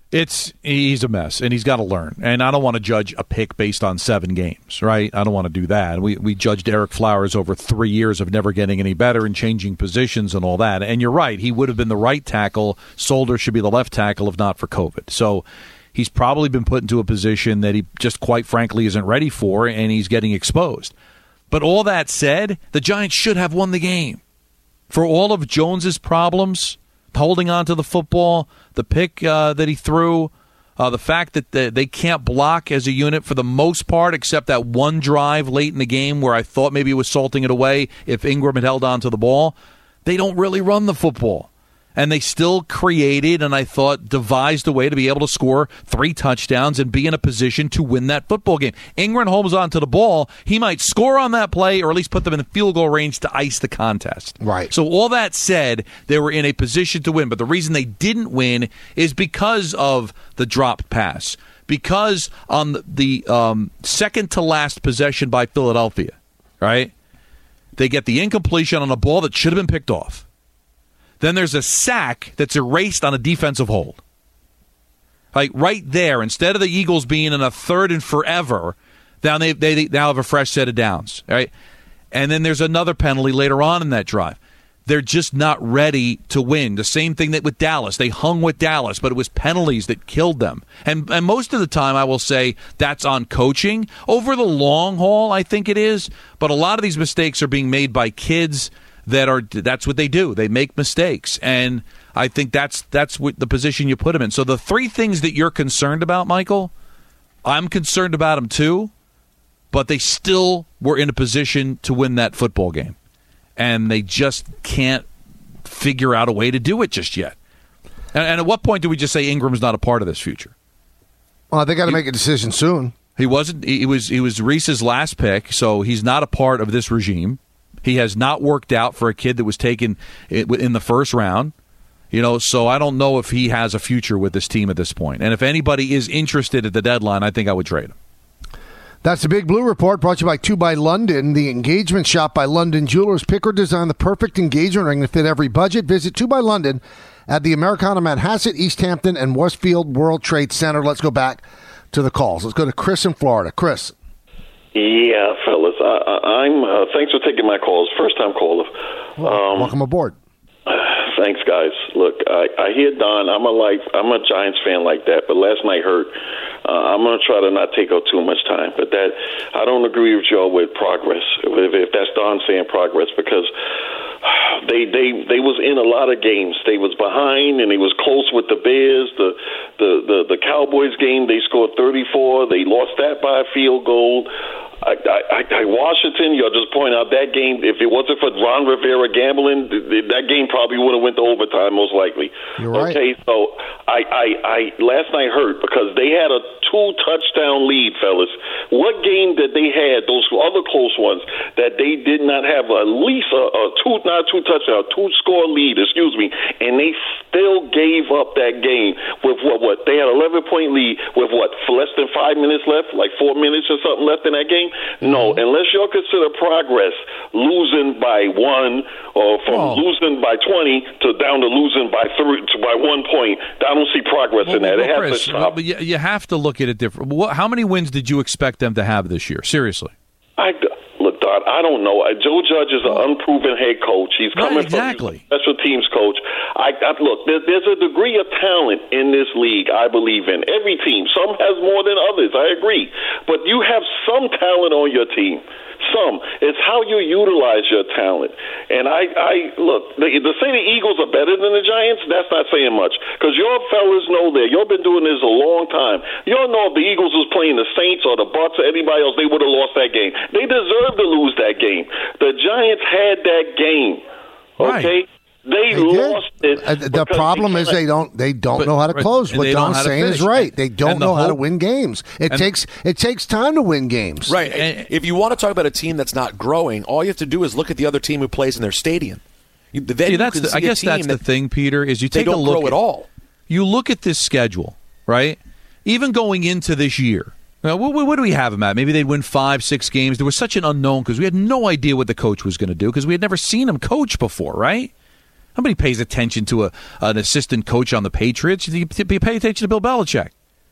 S6: It's he's a mess, and he's got to learn. And I don't want to judge a pick based on seven games, right? I don't want to do that. We we judged Eric Flowers over three years of never getting any better and changing positions and all that. And you're right, he would have been the right tackle. Solder should be the left tackle if not for COVID. So he's probably been put into a position that he just quite frankly isn't ready for, and he's getting exposed. But all that said, the Giants should have won the game. For all of Jones's problems, holding on to the football, the pick uh, that he threw, uh, the fact that the, they can't block as a unit for the most part, except that one drive late in the game where I thought maybe it was salting it away if Ingram had held on to the ball. They don't really run the football. And they still created, and I thought devised a way to be able to score three touchdowns and be in a position to win that football game. Ingram holds on to the ball. He might score on that play or at least put them in the field goal range to ice the contest.
S4: Right.
S6: So all that said, they were in a position to win. But the reason they didn't win is because of the dropped pass. Because on the, the um, second to last possession by Philadelphia, right, they get the incompletion on a ball that should have been picked off. Then there's a sack that's erased on a defensive hold. Like right there, instead of the Eagles being in a third and forever, now they, they, they now have a fresh set of downs. Right? And then there's another penalty later on in that drive. They're just not ready to win. The same thing that with Dallas. They hung with Dallas, but it was penalties that killed them. And, and most of the time, I will say that's on coaching. Over the long haul, I think it is. But a lot of these mistakes are being made by kids that are that's what they do. They make mistakes, and I think that's that's what the position you put them in. So the three things that you're concerned about, Michael, I'm concerned about them too, but they still were in a position to win that football game, and they just can't figure out a way to do it just yet. And, and at what point do we just say Ingram's not a part of this future?
S4: Well, they got to make a decision soon.
S6: He wasn't. He was. He was Reese's last pick, so he's not a part of this regime. He has not worked out for a kid that was taken in the first round. You know, so I don't know if he has a future with this team at this point. And if anybody is interested at the deadline, I think I would trade him.
S4: That's the Big Blue Report, brought to you by Two by London, the engagement shop by London Jewelers. Pick or design the perfect engagement ring to fit every budget. Visit Two by London at the Americana Manhasset, East Hampton, and Westfield World Trade Center. Let's go back to the calls. Let's go to Chris in Florida. Chris.
S11: Yeah, fellas, I, I, I'm. Uh, thanks for taking my calls. First time caller.
S4: Um, Welcome aboard.
S11: Thanks, guys. Look, I, I hear Don. I'm a like. I'm a Giants fan like that, but last night hurt. Uh, I'm gonna try to not take up too much time. But that I don't agree with y'all with progress. If, if that's Don saying progress, because they they they was in a lot of games. They was behind and they was close with the Bears. The the the, the Cowboys game, they scored thirty-four. They lost that by a field goal. I, I, I, Washington, you'll just point out that game, if it wasn't for Ron Rivera gambling, that game probably would have went to overtime, most likely.
S4: You're right.
S11: Okay, so I, I, I last night hurt because they had a two-touchdown lead, fellas. What game that they had, those other close ones, that they did not have at least a, a two, not two touchdown, two-score lead, excuse me, and they still gave up that game with what, what? They had an eleven-point lead with what, for less than five minutes left, like four minutes or something left in that game? No, unless y'all consider progress losing by one or from
S6: oh.
S11: losing by twenty to down to losing by three to by one point, I don't see progress
S6: well,
S11: in that.
S6: Well,
S11: it has
S6: Chris,
S11: to stop.
S6: But you, you have to look at it different. What, how many wins did you expect them to have this year? Seriously.
S11: I, look, Don, I don't know. Joe Judge is an unproven head coach. He's coming
S6: right, exactly.
S11: from special teams coach. I, I look, there, there's a degree of talent in this league, I believe in. Every team. Some has more than others, I agree. But you have some talent on your team. Some. It's how you utilize your talent. And I, I look, the, to say the Eagles are better than the Giants, that's not saying much. Because your fellas know that. Y'all been doing this a long time. Y'all know if the Eagles was playing the Saints or the Bucs or anybody else, they would have lost that game. They deserve to lose that game. The Giants had that game. Okay?
S6: Right.
S11: They,
S4: they
S11: lost it.
S4: Uh, the problem is they don't they don't
S6: but,
S4: know how to close.
S6: Right,
S4: what Don's saying is right. They don't
S6: the
S4: know
S6: whole,
S4: how to win games. It takes it takes time to win games.
S5: Right. And if you want to talk about a team that's not growing, all you have to do is look at the other team who plays in their stadium. You, then
S6: yeah, that's
S5: you can
S6: the,
S5: see
S6: I guess that's
S5: that
S6: the thing, Peter, is you
S5: they
S6: take
S5: don't
S6: a look
S5: grow
S6: at
S5: at all.
S6: You look at this schedule, right? Even going into this year. Now, what, what do we have them at? Maybe they'd win five, six games. There was such an unknown because we had no idea what the coach was going to do because we had never seen him coach before, right? Nobody pays attention to a, an assistant coach on the Patriots. You pay attention to Bill Belichick,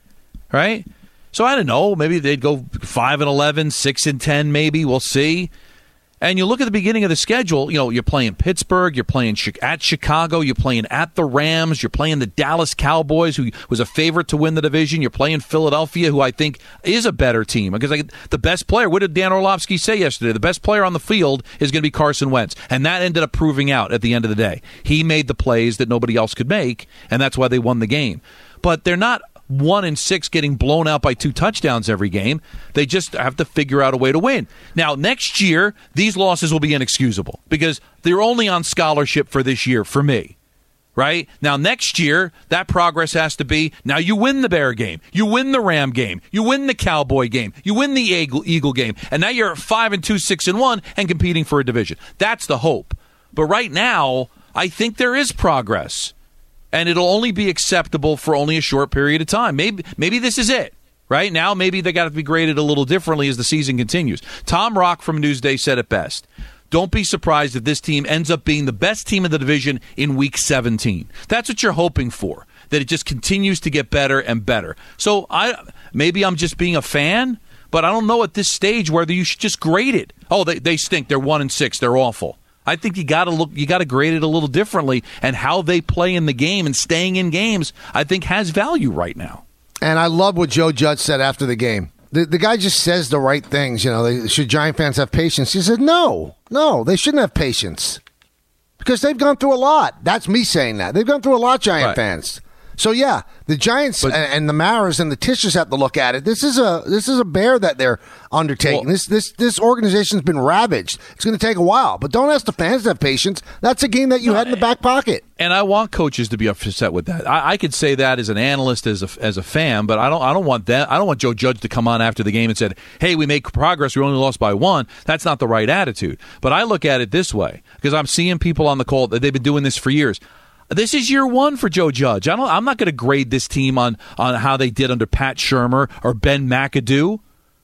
S6: right? So I don't know. Maybe they'd go five and eleven, six and ten. Maybe we'll see. And you look at the beginning of the schedule. You know, you're playing Pittsburgh, you're playing at Chicago, you're playing at the Rams, you're playing the Dallas Cowboys, who was a favorite to win the division. You're playing Philadelphia, who I think is a better team because I, the best player. What did Dan Orlovsky say yesterday? The best player on the field is going to be Carson Wentz, and that ended up proving out at the end of the day. He made the plays that nobody else could make, and that's why they won the game. But they're not one and six getting blown out by two touchdowns every game. They just have to figure out a way to win. Now, next year, these losses will be inexcusable because they're only on scholarship for this year for me, right? Now, next year, that progress has to be, now you win the Bear game, you win the Ram game, you win the Cowboy game, you win the Eagle, Eagle game, and now you're five and two, six and one, and competing for a division. That's the hope. But right now, I think there is progress. And it'll only be acceptable for only a short period of time. Maybe maybe this is it. Right now, maybe they got to be graded a little differently as the season continues. Tom Rock from Newsday said it best. Don't be surprised if this team ends up being the best team in the division in week seventeen. That's what you're hoping for, that it just continues to get better and better. So I maybe I'm just being a fan, but I don't know at this stage whether you should just grade it. Oh, they, they stink. They're one and six. They're awful. I think you got to look. You got to grade it a little differently, and how they play in the game and staying in games, I think, has value right now.
S4: And I love what Joe Judge said after the game. The the guy just says the right things. You know, they, should Giant fans have patience? He said, no, no, they shouldn't have patience because they've gone through a lot. That's me saying that. They've gone through a lot, Giant
S6: right. fans.
S4: So yeah, the Giants but, and, and the Maras and the Tishers have to look at it. This is a this is a bear that they're undertaking. Well, this this this organization's been ravaged. It's going to take a while, but don't ask the fans to have patience. That's a game that you no, had in the back pocket.
S6: And I want coaches to be upset with that. I, I could say that as an analyst, as a as a fan, but I don't I don't want that. I don't want Joe Judge to come on after the game and said, "Hey, we make progress. We only lost by one." That's not the right attitude. But I look at it this way because I'm seeing people on the call that they've been doing this for years. This is year one for Joe Judge. I don't, I'm not going to grade this team on, on how they did under Pat Shurmur or Ben McAdoo.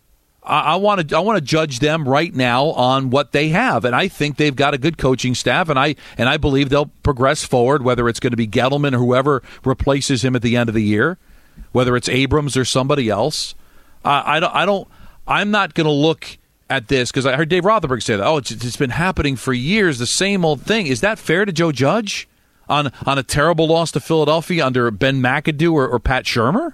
S6: I, I want to I want to judge them right now on what they have, and I think they've got a good coaching staff, and I and I believe they'll progress forward. Whether it's going to be Gettleman or whoever replaces him at the end of the year, whether it's Abrams or somebody else, uh, I don't. I don't. I'm not going to look at this because I heard Dave Rothenberg say that. Oh, it's, it's been happening for years, the same old thing. Is that fair to Joe Judge? On on a terrible loss to Philadelphia under Ben McAdoo or, or Pat Shurmur?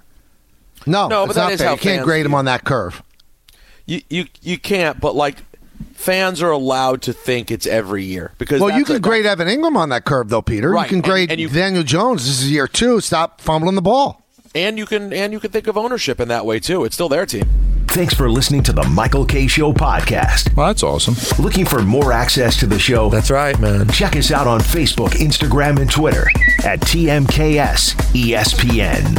S4: No,
S5: no,
S4: it's
S5: but that
S4: not
S5: is
S4: fair.
S5: how
S4: You can't grade him on that curve.
S5: You you you can't, but like fans are allowed to think it's every year because
S4: well, you can
S5: a,
S4: grade Evan Ingram on that curve though, Peter.
S5: Right.
S4: You can grade
S5: and, and you,
S4: Daniel Jones. This is year two. Stop fumbling the ball.
S5: And you can and you can think of ownership in that way too. It's still their team.
S2: Thanks for listening to the Michael K. Show podcast.
S6: Well, that's awesome.
S2: Looking for more access to the show?
S5: That's right, man.
S2: Check us out on Facebook, Instagram, and Twitter at T M K S E S P N.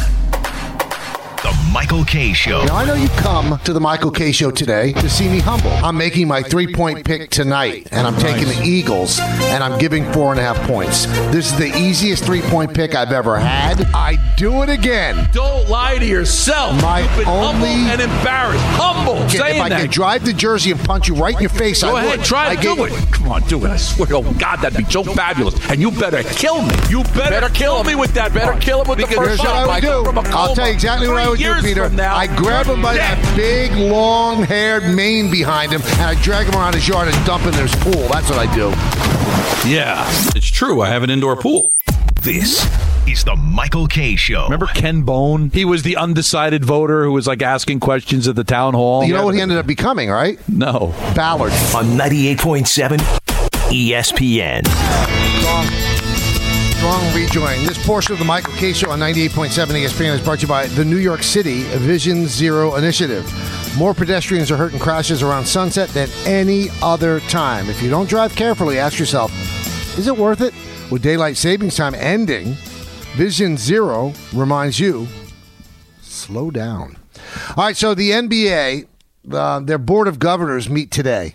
S2: The Michael K. Show.
S4: Now, I know you come to the Michael K. Show today to see me humble. I'm making my three-point pick tonight, and I'm taking the Eagles, and I'm giving four and a half points. This is the easiest three-point pick I've ever had. I do it again.
S6: Don't lie to yourself.
S4: My
S6: You've been
S4: only...
S6: humble and embarrassed. Humble.
S4: Okay,
S6: saying
S4: if I
S6: that.
S4: could drive to Jersey and punch you right in your face,
S6: Go
S4: I
S6: ahead,
S4: would.
S6: try
S4: I
S6: to do
S4: gave...
S6: it. Come on, do it. I swear, oh God, that'd be so fabulous. And you better kill me. You better,
S5: better kill him.
S6: me with that.
S5: Better
S6: punch.
S5: kill him with
S6: because
S5: the
S4: Here's
S5: first
S4: what I would do. I'll tell you exactly what I would do, Peter. I grab him by that big, long-haired mane behind him, and I drag him around his yard and dump him in his pool. That's what I do.
S6: Yeah, it's true. I have an indoor pool.
S2: This is the Michael K. Show.
S6: Remember Ken Bone? He was the undecided voter who was like asking questions at the town hall.
S4: You know what he ended up becoming, right?
S6: No.
S4: Ballard.
S2: On ninety-eight point seven E S P N.
S4: Strong, strong rejoin. This portion of the Michael K. Show on ninety-eight point seven E S P N is brought to you by the New York City Vision Zero Initiative. More pedestrians are hurt in crashes around sunset than any other time. If you don't drive carefully, ask yourself, is it worth it? With daylight savings time ending, Vision Zero reminds you, slow down. All right, so the N B A, uh, their board of governors meet today,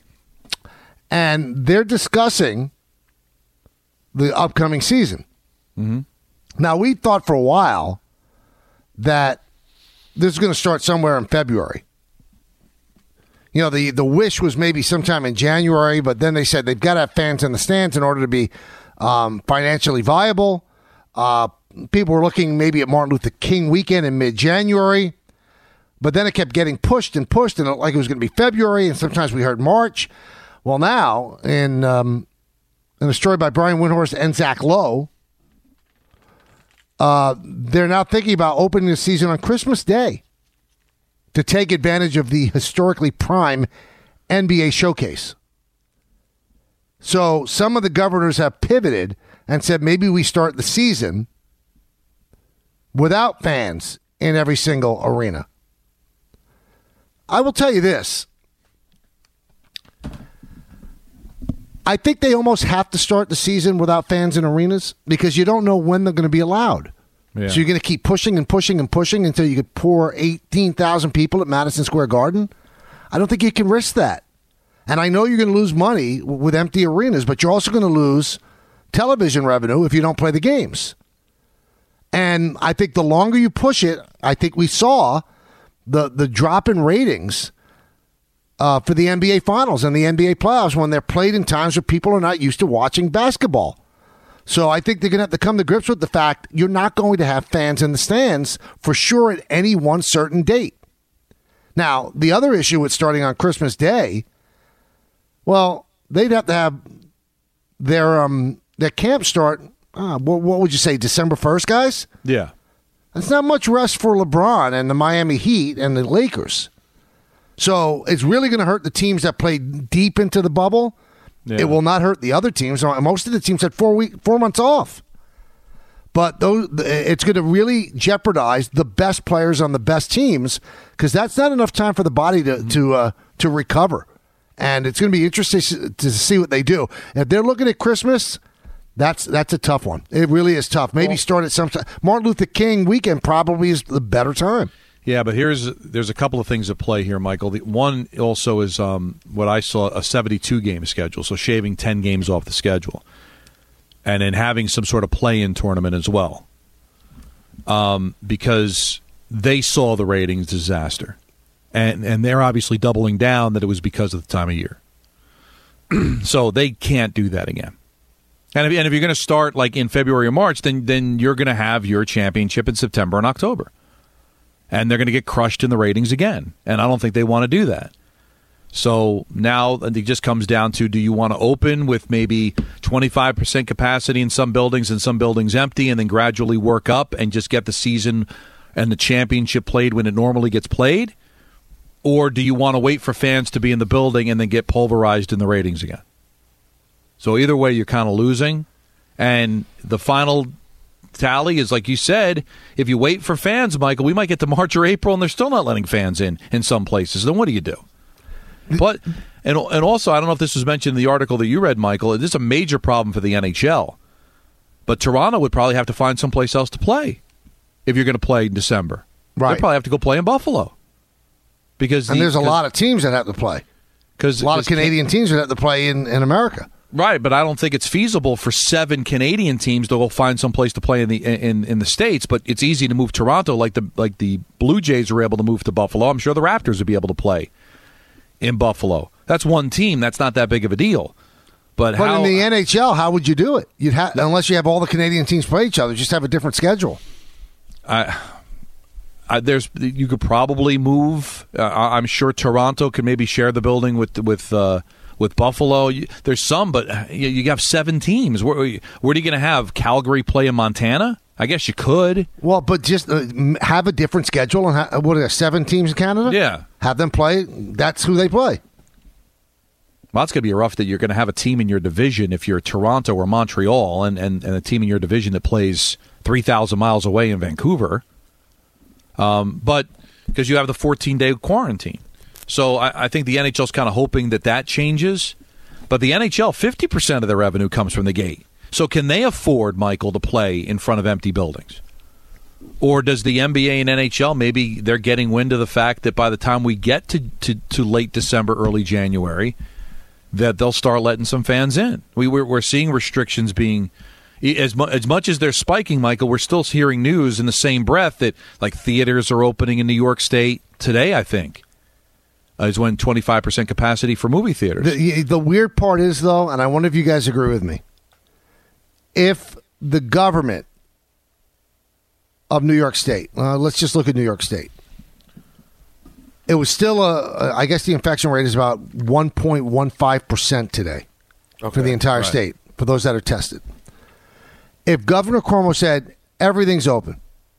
S4: and they're discussing the upcoming season.
S6: Mm-hmm.
S4: Now, we thought for a while that this is going to start somewhere in February. You know, the, the wish was maybe sometime in January, but then they said they've got to have fans in the stands in order to be um, financially viable. Uh, people were looking maybe at Martin Luther King weekend in mid-January, but then it kept getting pushed and pushed, and it, like it was going to be February, and sometimes we heard March. Well, now, in, um, in a story by Brian Windhorst and Zach Lowe, uh, they're now thinking about opening the season on Christmas Day to take advantage of the historically prime N B A showcase. So some of the governors have pivoted and said maybe we start the season without fans in every single arena. I will tell you this. I think they almost have to start the season without fans in arenas because you don't know when they're going to be allowed. Yeah. So you're going to keep pushing and pushing and pushing until you could pour eighteen thousand people at Madison Square Garden. I don't think you can risk that. And I know you're going to lose money with empty arenas, but you're also going to lose television revenue if you don't play the games. And I think the longer you push it, I think we saw the, the drop in ratings uh, for the N B A Finals and the N B A playoffs when they're played in times where people are not used to watching basketball. So I think they're going to have to come to grips with the fact you're not going to have fans in the stands for sure at any one certain date. Now, the other issue with starting on Christmas Day, well, they'd have to have their um their camp start, uh, what, what would you say, December first, guys?
S6: Yeah.
S4: That's not much rest for LeBron and the Miami Heat and the Lakers. So it's really going to hurt the teams that play deep into the bubble. Yeah. It will not hurt the other teams. Most of the teams had four week, four months off. But those, it's going to really jeopardize the best players on the best teams because that's not enough time for the body to mm-hmm. to uh, to recover. And it's going to be interesting to see what they do. If they're looking at Christmas, that's that's a tough one. It really is tough. Maybe start at some time. Martin Luther King weekend probably is the better time.
S6: Yeah, but here's there's a couple of things at play here, Michael. The one also is um, what I saw, a seventy-two game schedule, so shaving ten games off the schedule, and then having some sort of play-in tournament as well, um, because they saw the ratings disaster, and and they're obviously doubling down that it was because of the time of year. So they can't do that again. And if, and if you're going to start like in February or March, then then you're going to have your championship in September and October. And they're going to get crushed in the ratings again. And I don't think they want to do that. So now it just comes down to, do you want to open with maybe twenty-five percent capacity in some buildings and some buildings empty and then gradually work up and just get the season and the championship played when it normally gets played? Or do you want to wait for fans to be in the building and then get pulverized in the ratings again? So either way, you're kind of losing. And the final tally is, like you said, if you wait for fans, Michael, we might get to March or April and they're still not letting fans in in some places. Then what do you do? But and and also, I don't know if this was mentioned in the article that you read, Michael, this is a major problem for the N H L. But Toronto would probably have to find someplace else to play if you're going to play in December.
S4: Right.
S6: They'd probably have to go play in Buffalo. Because
S4: and
S6: the,
S4: there's a lot of teams that have to play.
S6: Because
S4: a lot of Canadian teams that have to play in, in America.
S6: Right, but I don't think it's feasible for seven Canadian teams to go find some place to play in the in, in the States. But it's easy to move Toronto, like the like the Blue Jays were able to move to Buffalo. I'm sure the Raptors would be able to play in Buffalo. That's one team. That's not that big of a deal. But,
S4: but
S6: how,
S4: in the N H L, how would you do it? You'd have unless you have all the Canadian teams play each other. Just have a different schedule.
S6: I, I there's you could probably move. Uh, I'm sure Toronto could maybe share the building with with. Uh, With Buffalo, you, there's some, but you, you have seven teams. Where, where are you going to have Calgary play in Montana? I guess you could.
S4: Well, but just uh, have a different schedule and ha- what are there, seven teams in Canada?
S6: Yeah,
S4: have them play. That's who they play.
S6: Well, it's going to be rough that you're going to have a team in your division if you're Toronto or Montreal, and, and, and a team in your division that plays three thousand miles away in Vancouver. Um, but because you have the fourteen-day quarantine. So I, I think the N H L is kind of hoping that that changes. But the N H L, fifty percent of their revenue comes from the gate. So can they afford, Michael, to play in front of empty buildings? Or does the N B A and N H L, maybe they're getting wind of the fact that by the time we get to, to, to late December, early January, that they'll start letting some fans in? We, we're, we're seeing restrictions being... As, mu- as much as they're spiking, Michael, we're still hearing news in the same breath that like theaters are opening in New York State today, I think. Uh, is when twenty-five percent capacity for movie theaters.
S4: The, the weird part is, though, and I wonder if you guys agree with me, if the government of New York State, uh, let's just look at New York State. It was still a, a I guess the infection rate is about one point one five percent today
S5: Okay,
S4: for the entire
S5: right.
S4: state, for those that are tested. If Governor Cuomo said everything's open,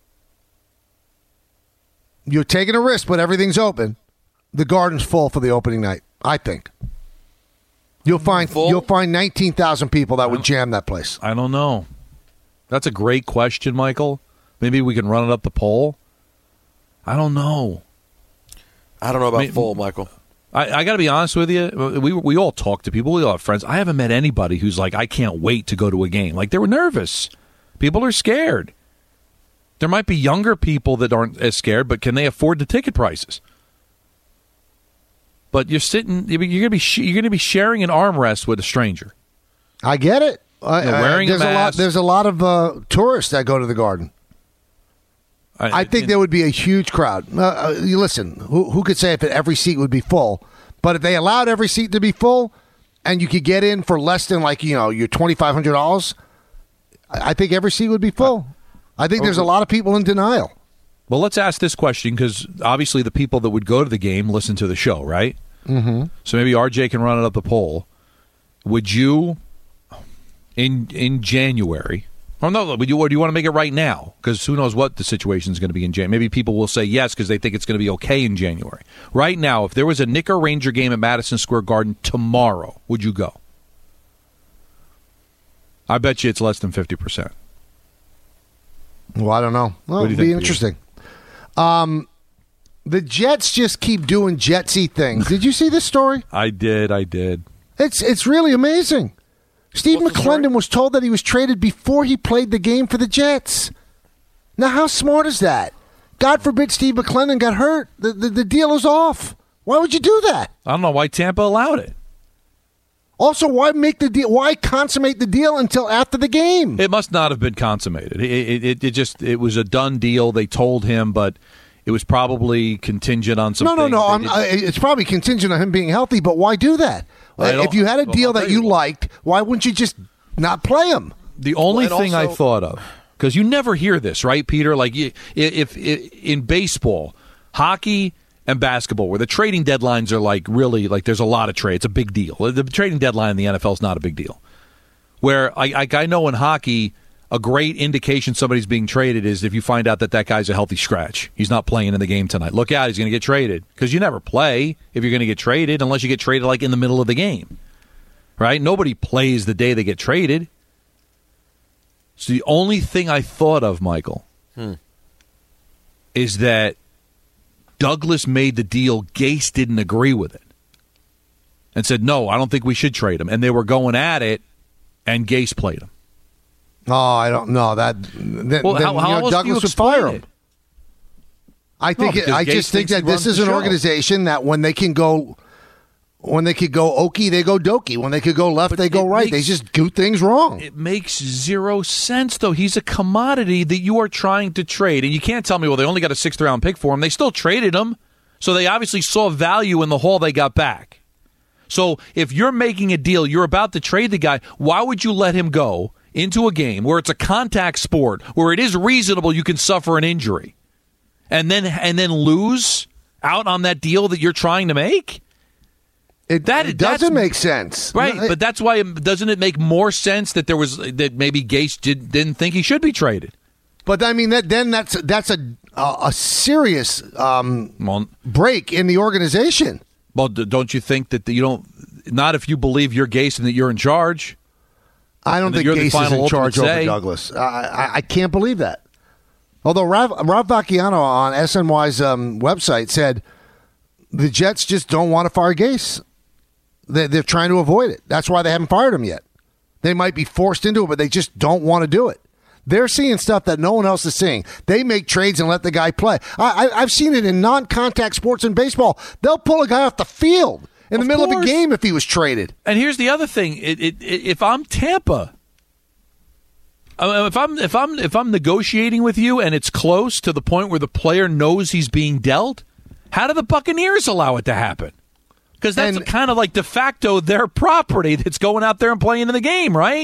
S4: you're taking a risk, but everything's open, the Garden's full for the opening night, I think. You'll find
S5: Full?
S4: you'll find nineteen thousand people that would jam that place.
S6: I don't know. That's a great question, Michael. Maybe we can run it up the poll. I don't know.
S5: I don't know about
S6: I mean,
S5: full, Michael.
S6: I, I got to be honest with you. We we all talk to people. We all have friends. I haven't met anybody who's like, I can't wait to go to a game. Like, they were nervous. People are scared. There might be younger people that aren't as scared, but can they afford the ticket prices? But you're sitting. You're gonna be sh- you're gonna be sharing an armrest with a stranger.
S4: I get it. I,
S6: You're wearing
S4: I, there's
S6: a
S4: a, lot.
S6: mask.
S4: There's a lot of uh, tourists that go to the Garden.
S6: I,
S4: I think there would be a huge crowd. Uh, uh, you listen, who, who could say if every seat would be full? But if they allowed every seat to be full, and you could get in for less than like you know your twenty five hundred dollars, I I think every seat would be full. I think there's a lot of people in denial.
S6: Well, let's ask this question because obviously the people that would go to the game listen to the show, right?
S4: Mm-hmm.
S6: So maybe R J can run it up the poll. Would you, in in January, or no, would you, or do you want to make it right now? Because who knows what the situation is going to be in January. Maybe people will say yes because they think it's going to be okay in January. Right now, if there was a Knicker Ranger game at Madison Square Garden tomorrow, would you go? I bet you it's less than fifty percent.
S4: Well, I don't know. Well,
S6: What do you
S4: it'd be
S6: think,
S4: interesting. Um, the Jets just keep doing Jetsy things. Did you see this story?
S6: I did, I did.
S4: It's it's really amazing. Steve
S5: What's the
S4: McClendon
S5: story?
S4: was told that he was traded before he played the game for the Jets. Now, how smart is that? God forbid Steve McClendon got hurt. The, the, the deal is off. Why would you do that?
S6: I don't know why Tampa allowed it.
S4: Also, why make the deal? Why consummate the deal until after the game?
S6: It must not have been consummated. It, it, it just it was a done deal. They told him, but it was probably contingent on some.
S4: No, no,
S6: things
S4: no.
S6: that
S4: I'm,
S6: it-
S4: I, it's probably contingent on him being healthy, but why do that?
S6: I don't-
S4: If you had a
S6: well,
S4: deal
S6: I'll
S4: that
S6: tell
S4: you
S6: you.
S4: liked, why wouldn't you just not play him?
S6: The only
S5: Well, and
S6: thing I
S5: also-
S6: thought of, because you never hear this, right, Peter? Like you, if, if in baseball, hockey, and basketball, where the trading deadlines are like really like there's a lot of trade. It's a big deal. The trading deadline in the N F L is not a big deal. Where I, I, I know in hockey, a great indication somebody's being traded is if you find out that that guy's a healthy scratch. He's not playing in the game tonight. Look out, he's going to get traded. Because you never play if you're going to get traded unless you get traded like in the middle of the game. Right? Nobody plays the day they get traded. So the only thing I thought of, Michael,
S5: Hmm.
S6: is that Douglas made the deal. Gase didn't agree with it and said, no, I don't think we should trade him. And they were going at it, and Gase played him.
S4: Oh, I don't know that. Then,
S6: Well,
S4: then,
S6: how-
S4: you
S6: how
S4: know,
S6: else do
S4: Douglas
S6: you
S4: would
S6: explain
S4: fire
S6: it?
S4: him. I think.
S6: No,
S4: it,
S6: because
S4: I
S6: Gase
S4: just think
S6: thinks he
S4: that this
S6: runs
S4: is
S6: the
S4: an
S6: show.
S4: organization that when they can go, when they could go okie, they go dokie. When they could go left,
S6: But
S4: they go
S6: it
S4: right.
S6: makes-
S4: they just do things wrong.
S6: It makes zero sense, though. He's a commodity that you are trying to trade. And you can't tell me, well, they only got a sixth round pick for him. They still traded him. So they obviously saw value in the haul they got back. So if you're making a deal, you're about to trade the guy, why would you let him go into a game where it's a contact sport, where it is reasonable you can suffer an injury, and then and then lose out on that deal that you're trying to make?
S4: It,
S6: That-
S4: it
S6: that's-
S4: doesn't make sense,
S6: Right,
S4: No, it-
S6: but that's why it- doesn't it make more sense that there was that maybe Gase did, didn't think he should be traded?
S4: But I mean that then that's that's a a, a serious um,
S6: Well,
S4: break in the organization.
S6: well, d- don't you think that the, you don't? Not if you believe you're Gase and that you're in charge.
S4: I don't
S6: And that
S4: think
S6: you're the
S4: Gase is
S6: final
S4: in
S6: ultimate
S4: charge over
S6: say.
S4: Douglas. I, I, I can't believe that. Although Rob, Rob Vacchiano on S N Y's um, website said the Jets just don't want to fire Gase. They, they're trying to avoid it. That's why they haven't fired him yet. They might be forced into it, but they just don't want to do it. They're seeing stuff that no one else is seeing. They make trades and let the guy play. I, I, I've seen it in non-contact sports and baseball. They'll pull a guy off the field in the
S6: Of
S4: middle of
S6: course.
S4: a game if he was traded.
S6: And here's the other thing: it, it, it, if I'm Tampa, I mean, if I'm if I'm if I'm negotiating with you and it's close to the point where the player knows he's being dealt, how do the Buccaneers allow it to happen? Because that's
S4: And-
S6: kind of like de facto their property that's going out there and playing in the game, right?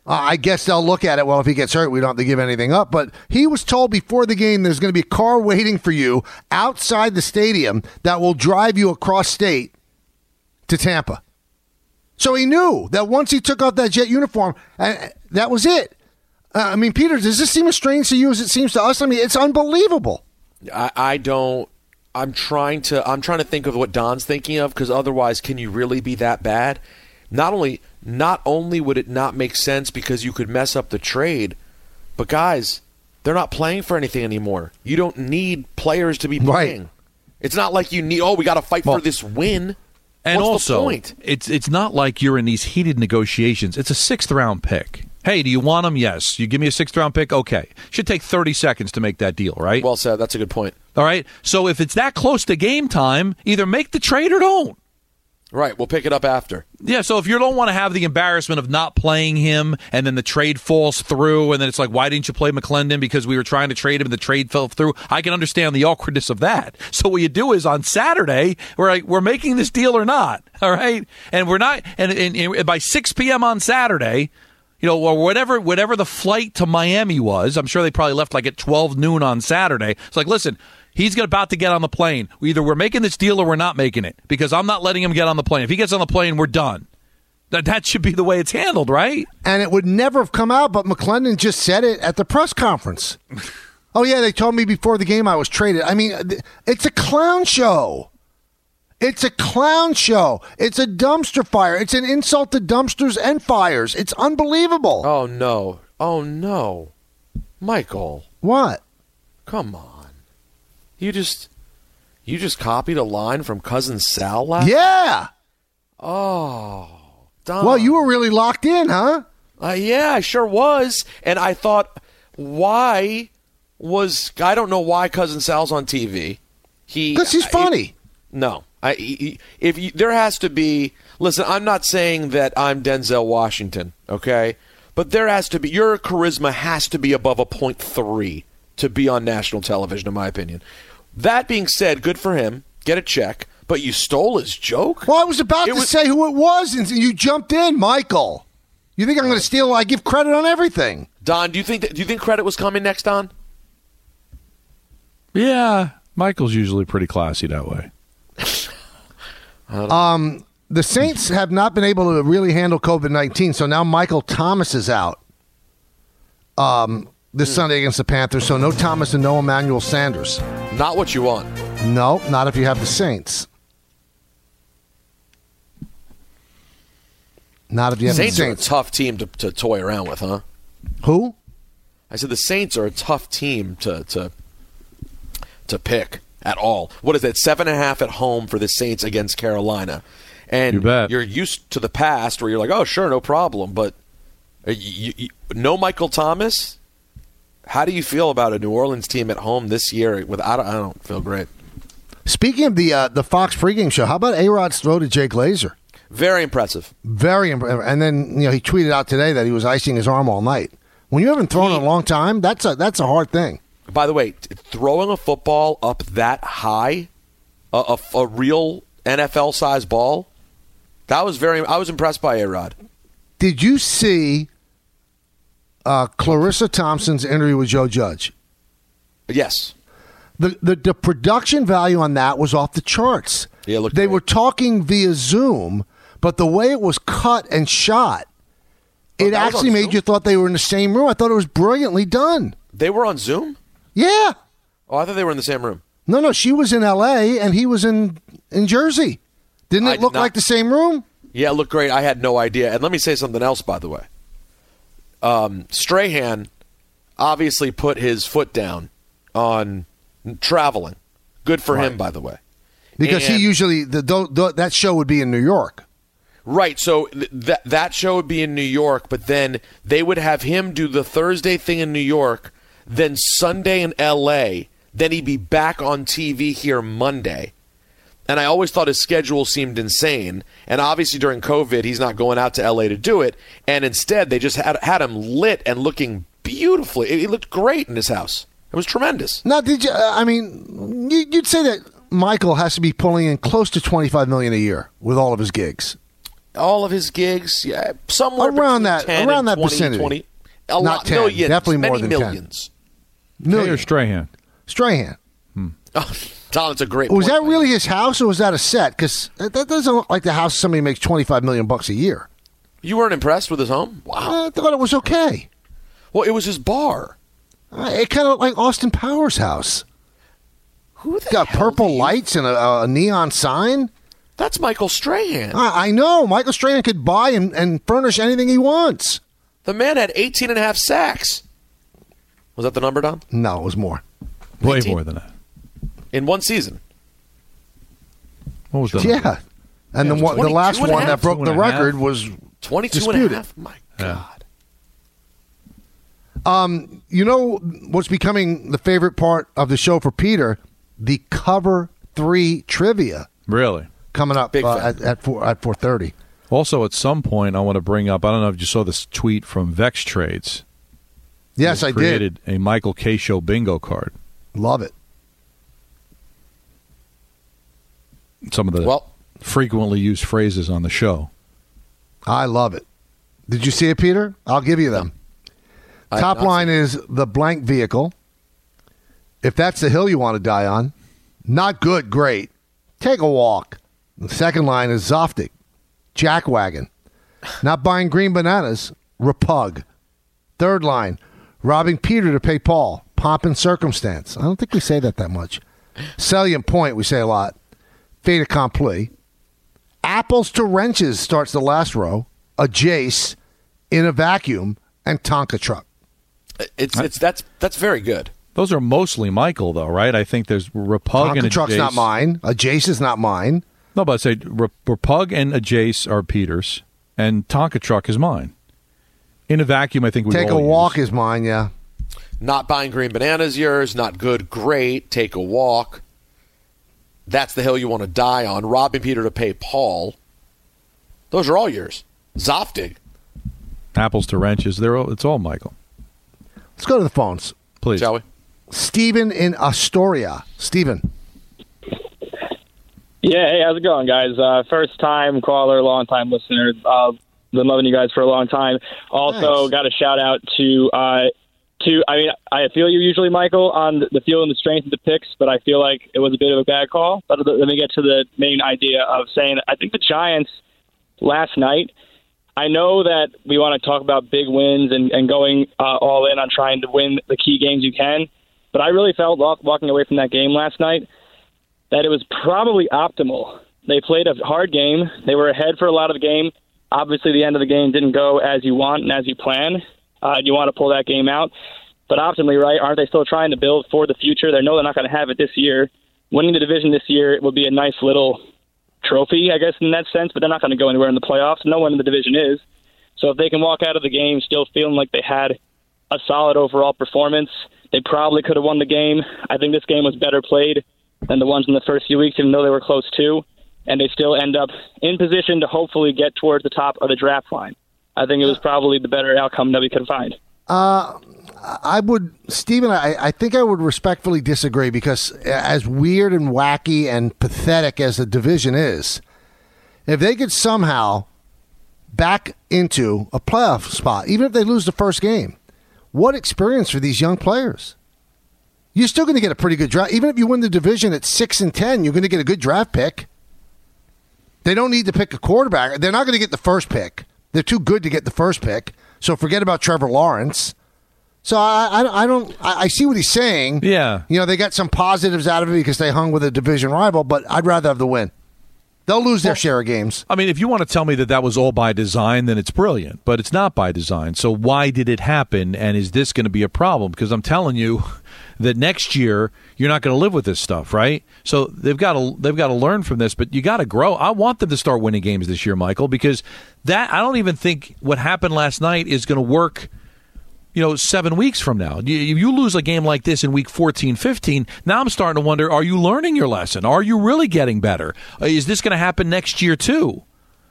S4: Uh, I guess they'll look at it, well, if he gets hurt, we don't have to give anything up. But he was told before the game there's going to be a car waiting for you outside the stadium that will drive you across state to Tampa. So he knew that once he took off that Jet uniform, uh, that was it. Uh, I mean, Peter, does this seem as strange to you as it seems to us? I mean, it's unbelievable.
S5: I, I don't. I'm trying to. I'm trying to think of what Don's thinking of, because otherwise, can you really be that bad? Not only, not only would it not make sense because you could mess up the trade, but guys, they're not playing for anything anymore. You don't need players to be playing. Right. It's not like you need. Oh, we got to fight well, for this win.
S6: And
S5: What's
S6: also,
S5: the point?
S6: it's it's not like you're in these heated negotiations. It's a sixth round pick. Hey, do you want him? Yes. You give me a sixth round pick? Okay. Should take thirty seconds to make that deal, right?
S5: Well said. That's a good point.
S6: All right. So if it's that close to game time, either make the trade or don't.
S5: Right. We'll pick it up after.
S6: Yeah. So if you don't want to have the embarrassment of not playing him and then the trade falls through and then it's like, why didn't you play McClendon because we were trying to trade him and the trade fell through? I can understand the awkwardness of that. So what you do is on Saturday, we're like, we're making this deal or not. All right. And we're not. And, and, and by six p.m. on Saturday, you know, or whatever whatever the flight to Miami was, I'm sure they probably left like at twelve noon on Saturday. It's like, listen, he's about to get on the plane. Either we're making this deal or we're not making it, because I'm not letting him get on the plane. If he gets on the plane, we're done. That that should be the way it's handled, right?
S4: And it would never have come out, but McClendon just said it at the press conference. Oh, yeah, they told me before the game I was traded. I mean, it's a clown show. It's a clown show. It's a dumpster fire. It's an insult to dumpsters and fires. It's unbelievable.
S5: Oh, no. Oh, no. Michael.
S4: What?
S5: Come on. You just you just copied a line from Cousin Sal last
S4: Yeah.
S5: Oh. Don.
S4: Well, you were really locked in, huh?
S5: Uh, yeah, I sure was. And I thought, why was I don't know why Cousin Sal's on T V. He
S4: Because he's funny.
S5: He, no. I, he, if you, there has to be, listen, I'm not saying that I'm Denzel Washington, okay? But there has to be, your charisma has to be above a point three to be on national television, in my opinion. That being said, good for him. Get a check. But you stole his joke?
S4: Well, I was about
S5: it
S4: to
S5: was,
S4: say who it was, and you jumped in, Michael. You think I'm going to steal? I give credit on everything.
S5: Don, do you think that, do you think credit was coming next, Don?
S6: Yeah, Michael's usually pretty classy that way.
S4: Um, the Saints have not been able to really handle covid nineteen, so now Michael Thomas is out um, this mm. Sunday against the Panthers, so no Thomas and no Emmanuel Sanders.
S5: Not what you want.
S4: No, not if you have the Saints. Not if you have
S5: Saints
S4: the Saints.
S5: Saints are a tough team to, to toy around with, huh?
S4: Who?
S5: I said the Saints are a tough team to to to pick at all. What is that? Seven and a half at home for the Saints against Carolina, and
S6: you bet.
S5: You're used to the past where you're like, oh, sure, no problem. But you, you, no Michael Thomas. How do you feel about a New Orleans team at home this year? Without, I don't feel great.
S4: Speaking of the uh, the Fox pregame show, how about A-Rod's throw to Jake Glazer?
S5: Very impressive.
S4: Very impressive. And then you know he tweeted out today that he was icing his arm all night. When you haven't thrown he, in a long time, that's a that's a hard thing.
S5: By the way, t- throwing a football up that high, a, a, a real N F L-sized ball, that was very. I was impressed by A-Rod.
S4: Did you see uh, Clarissa Thompson's interview with Joe Judge?
S5: Yes.
S4: The, the the production value on that was off the charts.
S5: Yeah, look.
S4: They
S5: great.
S4: were talking via Zoom, but the way it was cut and shot, oh, it actually made Zoom? You thought they were in the same room. I thought it was brilliantly done.
S5: They were on Zoom?
S4: Yeah.
S5: Oh, I thought they were in the same room.
S4: No, no, she was in L A and he was in, in Jersey. Didn't it
S5: I
S4: look
S5: did not,
S4: like the same room?
S5: Yeah, it looked great. I had no idea. And let me say something else, by the way. Um, Strahan obviously put his foot down on traveling. Good for right. him, by the way.
S4: Because and, he usually, the, the, the that show would be in New York.
S5: Right, so th- that that show would be in New York, but then they would have him do the Thursday thing in New York, then Sunday in L A, then he'd be back on T V here Monday. And I always thought his schedule seemed insane. And obviously during COVID, he's not going out to L A to do it. And instead, they just had, had him lit and looking beautifully. It, it looked great in his house. It was tremendous.
S4: Now, did you, uh, I mean, you, you'd say that Michael has to be pulling in close to twenty-five million dollars a year with all of his gigs.
S5: all of his gigs, yeah, somewhere
S4: around
S5: between
S4: that,
S5: ten
S4: around
S5: and
S4: that
S5: twenty,
S4: vicinity.
S5: twenty, a
S4: Not
S5: lot,
S4: ten,
S5: millions,
S4: definitely more
S5: many
S4: than
S5: millions.
S4: ten. Million.
S6: Hay or Strahan?
S4: Strahan.
S5: Oh, Don, it's a great.
S4: Was
S5: point,
S4: that really his house, or was that a set? Because that doesn't look like the house somebody makes twenty-five million bucks a year.
S5: You weren't impressed with his home? Wow.
S4: I thought it was okay.
S5: Well, it was his bar.
S4: Uh, it kind of looked like Austin Powers' house.
S5: Who the
S4: got
S5: hell
S4: purple
S5: do you-
S4: lights and a, a neon sign?
S5: That's Michael Strahan.
S4: I, I know. Michael Strahan could buy and, and furnish anything he wants.
S5: The man had eighteen and a half sacks. Was that the number, Don?
S4: No, it was more.
S6: Way
S5: eighteen?
S6: more than that.
S5: In one season.
S6: What was that?
S4: Yeah. And
S5: Yeah,
S4: the, one, the
S5: twenty-two
S4: last
S5: and a
S4: one
S5: half.
S4: that broke
S6: Two
S4: the
S6: and a half.
S4: record was
S5: twenty-two
S4: disputed.
S5: and a half? My God.
S4: Um, you know what's becoming the favorite part of the show for Peter? The cover three trivia
S6: Really?
S4: coming up
S5: Big
S4: uh,
S5: fan.
S4: at at four at four thirty.
S6: Also, at some point, I want to bring up, I don't know if you saw this tweet from Vex Trades.
S4: Yes,
S6: They
S4: I did.
S6: created a Michael K. Show bingo card.
S4: Love it.
S6: Some of the
S5: Well,
S6: frequently used phrases on the show.
S4: I love it. Did you see it, Peter? I'll give you them.
S5: I have
S4: Top
S5: not
S4: line is the blank vehicle. If that's the hill you want to die on, not good, great. Take a walk. The second line is Zoftig, jackwagon. Not buying green bananas, repug. Third line, robbing Peter to pay Paul, pomp and circumstance. I don't think we say that that much. Salient point, we say a lot. Fait accompli. Apples to wrenches starts the last row. A Jace, in a vacuum, and Tonka truck.
S5: it's it's that's that's very good.
S6: Those are mostly Michael, though, right? I think there's Repug and
S4: Tonka
S6: a
S4: truck's
S6: Jace.
S4: not mine. A Jace is not mine.
S6: No, but I say Re- Repug and a Jace are Peter's, and Tonka truck is mine. In a vacuum, I think we
S4: Take a
S6: all
S4: walk
S6: use.
S4: is mine, yeah.
S5: Not buying green bananas, yours. Not good, great. Take a walk. That's the hill you want to die on. Robbing Peter to pay Paul. Those are all yours. Zoftig.
S6: Apples to wrenches. They're all, it's all Michael.
S4: Let's go to the phones.
S6: Please.
S5: Shall we?
S4: Stephen in Astoria. Stephen.
S12: Yeah, hey, how's it going, guys? Uh, first time caller, long time listener. Uh, been loving you guys for a long time. Also,
S4: Nice.
S12: got a shout out to uh, to. I mean, I feel you usually, Michael, on the field and the strength of the picks, but I feel like it was a bit of a bad call. But let me get to the main idea of saying I think the Giants last night. I know that we want to talk about big wins and, and going uh, all in on trying to win the key games you can, but I really felt walk, walking away from that game last night that it was probably optimal. They played a hard game. They were ahead for a lot of the game. Obviously, the end of the game didn't go as you want and as you plan. Uh, you want to pull that game out. But optimally, right, aren't they still trying to build for the future? They know they're not going to have it this year. Winning the division this year would be a nice little trophy, I guess, in that sense, but they're not going to go anywhere in the playoffs. No one in the division is. So if they can walk out of the game still feeling like they had a solid overall performance, they probably could have won the game. I think this game was better played than the ones in the first few weeks, even though they were close too, and they still end up in position to hopefully get towards the top of the draft line. I think it was probably the better outcome that we could find.
S4: Uh, I would, Stephen, I, I think I would respectfully disagree because as weird and wacky and pathetic as the division is, if they could somehow back into a playoff spot, even if they lose the first game, what experience for these young players? You're still going to get a pretty good draft. Even if you win the division at six and ten, you're going to get a good draft pick. They don't need to pick a quarterback. They're not going to get the first pick. They're too good to get the first pick. So forget about Trevor Lawrence. So I, I, I don't. I, I see what he's saying.
S6: Yeah.
S4: You know, they got some positives out of it because they hung with a division rival. But I'd rather have the win. They'll lose their share of games.
S6: I mean, if you want to tell me that that was all by design, then it's brilliant. But it's not by design. So why did it happen? And is this going to be a problem? Because I'm telling you that next year you're not going to live with this stuff, right? So they've got to they've got to learn from this. But you got to grow. I want them to start winning games this year, Michael, because that I don't even think what happened last night is going to work. You know, seven weeks from now. If you lose a game like this in week fourteen, fifteen, now I'm starting to wonder, are you learning your lesson? Are you really getting better? Is this going to happen next year too?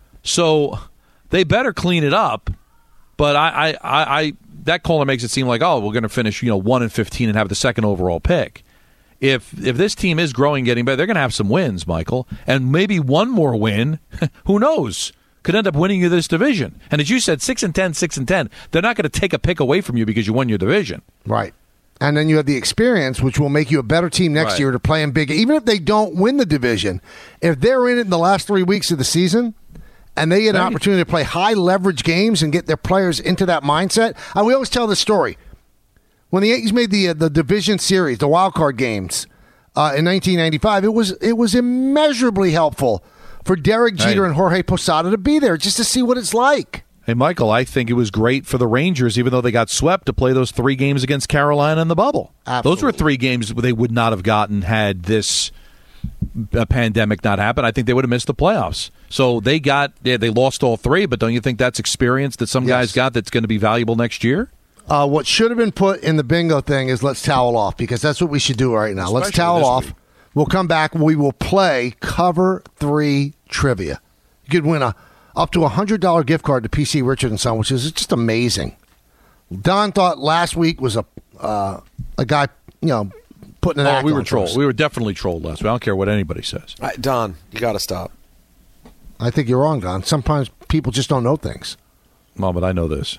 S6: So they better clean it up. But I, I, I, I that caller makes it seem like, oh, we're going to finish, you know, one and fifteen and have the second overall pick. If if this team is growing, getting better, they're going to have some wins, Michael, and maybe one more win. Who knows? could end up winning you this division. And as you said, six and ten, six and ten. They're not going to take a pick away from you because you won your division.
S4: Right. And then you have the experience, which will make you a better team next
S6: Right.
S4: year to play in big. Even if they don't win the division, if they're in it in the last three weeks of the season and they get an
S6: Right.
S4: opportunity to play high leverage games and get their players into that mindset. And we always tell this story. When the Yankees made the uh, the division series, the wild card games uh, in nineteen ninety-five, it was it was immeasurably helpful for Derek Jeter
S6: Right.
S4: and Jorge Posada to be there just to see what it's like.
S6: Hey, Michael, I think it was great for the Rangers, even though they got swept, to play those three games against Carolina in the bubble.
S4: Absolutely.
S6: Those were three games they would not have gotten had this uh, pandemic not happened. I think they would have missed the playoffs. So they got, yeah, they lost all three, but don't you think that's experience that some
S4: Yes.
S6: guys got that's going to be valuable next year?
S4: Uh, what should have been put in the bingo thing is let's towel off, because that's what we should do right now. let's
S5: Especially
S4: towel
S5: this
S4: off.
S5: week.
S4: We'll come back. We will play cover three trivia. You could win a up to a hundred dollar gift card to P C Richard and Son, which is just amazing. Don thought last week was a uh, a guy, you know, putting an
S6: Oh,
S4: act
S6: we were
S4: on
S6: trolled.
S4: things.
S6: We were definitely trolled last week. I don't care what anybody says.
S5: All right, Don, you got to stop.
S4: I think you're wrong, Don. Sometimes people just don't know things.
S6: Well, but I know this.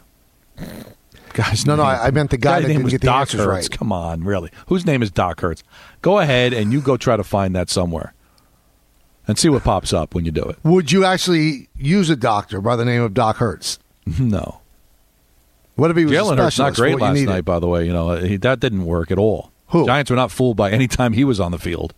S6: Guy's
S4: No, no,
S6: name-
S4: I, I meant the guy
S6: guy's
S4: that
S6: name
S4: didn't
S6: was
S4: get the
S6: Doc
S4: answers
S6: Hertz.
S4: right.
S6: Come on, really? Whose name is Doc Hertz? Go ahead and you go try to find that somewhere, and see what pops up when you do it.
S4: Would you actually use a doctor by the name of Doc Hertz?
S6: No.
S4: What if he was a
S6: Jalen Hurts not
S4: specialist for
S6: great
S4: what you
S6: last
S4: needed?
S6: night, by the way. You know he, that didn't work at all.
S4: Who?
S6: Giants were not fooled by any time he was on the field.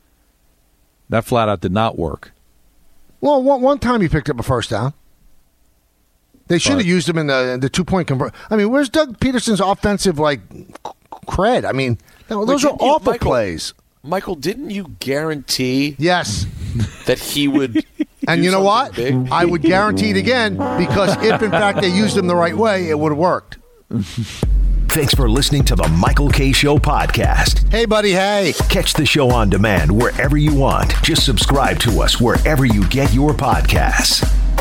S6: That flat out did not work.
S4: Well, one, one time he picked up a first down. They should have
S6: But-
S4: used him in the the two point convert. I mean, where's Doug Peterson's offensive like cred? I mean, those
S5: Wait,
S4: are
S5: didn't you-
S4: awful
S5: Michael-
S4: plays.
S5: Michael, didn't you guarantee
S4: Yes,
S5: that he would?
S4: and
S5: do
S4: you know what?
S5: something big?
S4: I would guarantee it again, because if in fact they used him the right way, it would have worked.
S2: Thanks for listening to the Michael K. Show podcast.
S4: Hey, buddy. Hey.
S2: Catch the show on demand wherever you want. Just subscribe to us wherever you get your podcasts.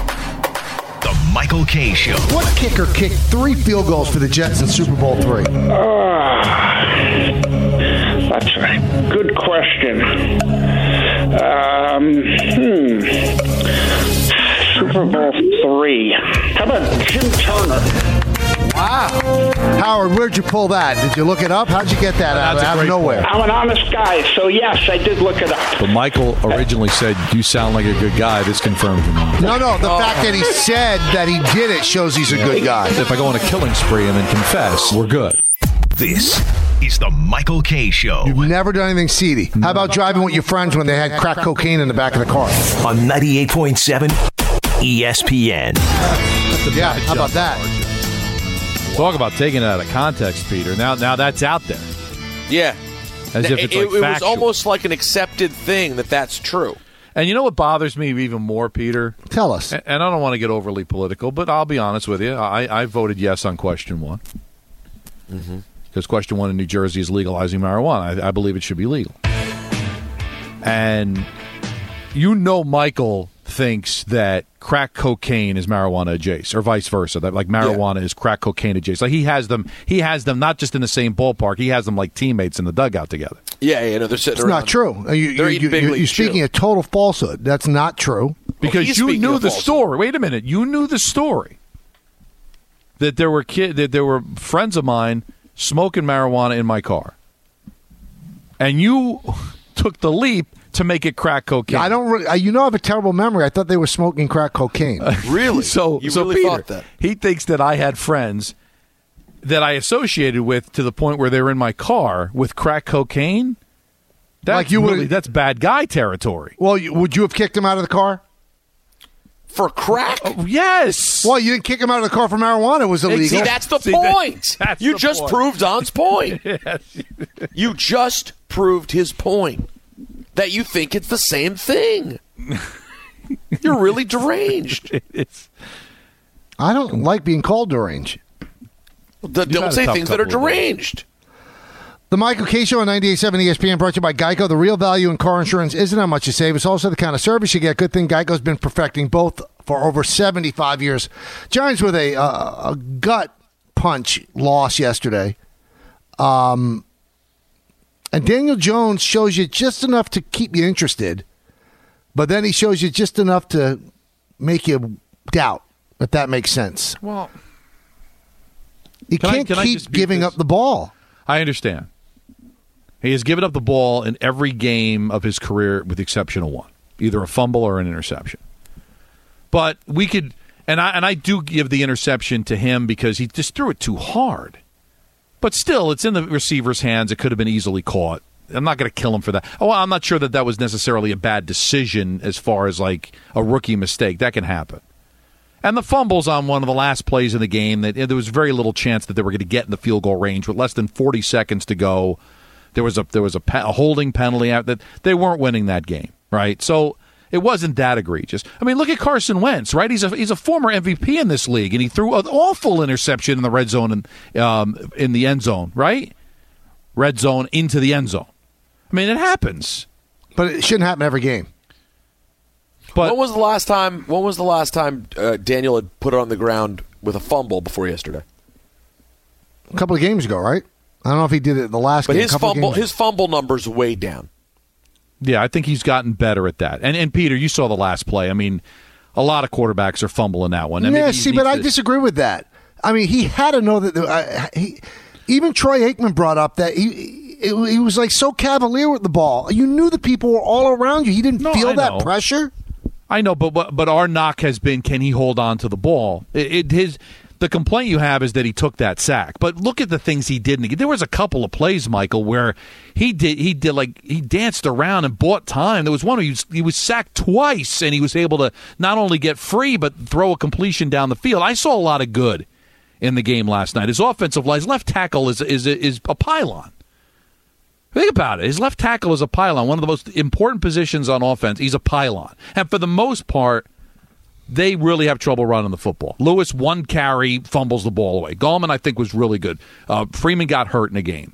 S2: The Michael K. Show.
S4: What kicker kicked three field goals for the Jets in Super Bowl three?
S13: Ah, that's a good question. Um, hmm. Super Bowl three. How about Jim Turner?
S4: Wow. Howard, where'd you pull that? Did you look it up? How'd you get that out,
S6: That's a
S4: out of
S6: great
S4: nowhere?
S13: I'm an honest guy, so yes, I did look it up.
S6: But Michael originally said, "You sound like a good guy." This confirms it.
S4: No, no. The fact that he said that he did it shows he's a good guy.
S6: If I go on a killing spree and then confess, we're good.
S2: This is the Michael K. Show
S4: You've never done anything seedy. How about driving with your friends when they had crack cocaine in the back of the car?
S2: on ninety-eight point seven E S P N.
S4: Yeah, how about that?
S6: Talk about taking it out of context, Peter. Now, now that's out there.
S5: Yeah,
S6: As if
S5: it,
S6: it's
S5: it-
S6: like
S5: it was
S6: factual.
S5: almost like an accepted thing that that's true.
S6: And you know what bothers me even more, Peter?
S4: Tell us.
S6: And and I don't want to get overly political, but I'll be honest with you. I, I voted yes on question one.
S5: Mm-hmm.
S6: Because question one in New Jersey is legalizing marijuana. I, I believe it should be legal. And you know Michael thinks that crack cocaine is marijuana adjacent, or vice versa. That like marijuana is crack cocaine adjacent. Like he has them, he has them not just in the same ballpark. He has them like teammates in the dugout together.
S5: Yeah, yeah, no, they're sitting
S4: It's
S5: around.
S4: not true. Uh, You,
S5: They're
S4: you,
S5: eating
S4: you,
S5: Big
S4: you,
S5: League
S4: you're speaking
S5: Chew.
S4: a total falsehood. That's not true.
S6: Because
S5: he's
S6: you
S5: speaking
S6: knew
S5: of
S6: the
S5: falsehood.
S6: story. Wait a minute. You knew the story that there were kid that there were friends of mine smoking marijuana in my car, and you took the leap to make it crack cocaine.
S4: I don't. Really, uh, you know, I have a terrible memory. I thought they were smoking crack cocaine.
S5: Really?
S6: so
S5: You
S6: so
S5: really
S6: Peter,
S5: thought that?
S6: he thinks that I had friends that I associated with to the point where they were in my car with crack cocaine. That's
S4: Like you would-
S6: really, that's bad guy territory.
S4: Well, you, would you have kicked him out of the car?
S5: For crack?
S6: Oh, yes.
S4: Well, you didn't kick him out of the car for marijuana. It was illegal.
S5: See, that's the
S6: See, that-
S5: point.
S6: that's
S5: you
S6: the
S5: just
S6: point.
S5: proved Don's point. You just proved his point that you think it's the same thing. You're really deranged.
S6: It's,
S4: I don't like being called deranged.
S5: The-
S6: had
S5: don't
S6: a
S5: say
S6: tough
S5: things that are
S6: couple of days.
S5: deranged.
S4: The Michael K. Show on ninety-eight point seven E S P N, brought to you by Geico. The real value in car insurance isn't how much you save. It's also the kind of service you get. Good thing Geico's been perfecting both for over seventy-five years. Giants with a, uh, a gut punch loss yesterday. Um, and Daniel Jones shows you just enough to keep you interested, but then he shows you just enough to make you doubt, if that makes sense.
S6: Well,
S4: you
S6: can
S4: can't
S6: I, can
S4: keep giving
S6: this?
S4: up the ball.
S6: I understand. He has given up the ball in every game of his career with the exception of one, either a fumble or an interception. But we could, and I and I do give the interception to him because he just threw it too hard. But still, it's in the receiver's hands. It could have been easily caught. I'm not going to kill him for that. Oh, I'm not sure that that was necessarily a bad decision as far as like a rookie mistake. That can happen. And the fumbles on one of the last plays in the game, that there was very little chance that they were going to get in the field goal range with less than forty seconds to go. There was a there was a, a holding penalty out that they weren't winning that game, right? So it wasn't that egregious. I mean, look at Carson Wentz, right? He's a he's a former M V P in this league, and he threw an awful interception in the red zone and um, in the end zone, right? Red zone into the end zone. I mean, it happens,
S4: but it shouldn't happen every game.
S5: But when was the last time? When was the last time uh, Daniel had put it on the ground with a fumble before yesterday?
S4: A couple of games ago, right? I don't know if he did it the last
S5: but
S4: game.
S5: his fumble, his fumble numbers way down.
S6: Yeah, I think he's gotten better at that. And and Peter, you saw the last play. I mean, a lot of quarterbacks are fumbling that one. I
S4: yeah,
S6: mean,
S4: see, but to... I disagree with that. I mean, he had to know that. Uh, he, even Troy Aikman brought up that he it, he was like so cavalier with the ball. You knew the people were all around you. He didn't
S6: no,
S4: feel
S6: I
S4: that
S6: know.
S4: pressure.
S6: I know, but but, but our knock has been, can he hold on to the ball? It, it his. The complaint you have is that he took that sack, but look at the things he did. There was a couple of plays, Michael, where he did he did like he danced around and bought time. There was one where he was, he was sacked twice, and he was able to not only get free but throw a completion down the field. I saw a lot of good in the game last night. His offensive line, his left tackle is is is a pylon. Think about it. His left tackle is a pylon, one of the most important positions on offense. He's a pylon, and for the most part, they really have trouble running the football. Lewis, one carry, fumbles the ball away. Gallman, I think, was really good. Uh, Freeman got hurt in a game.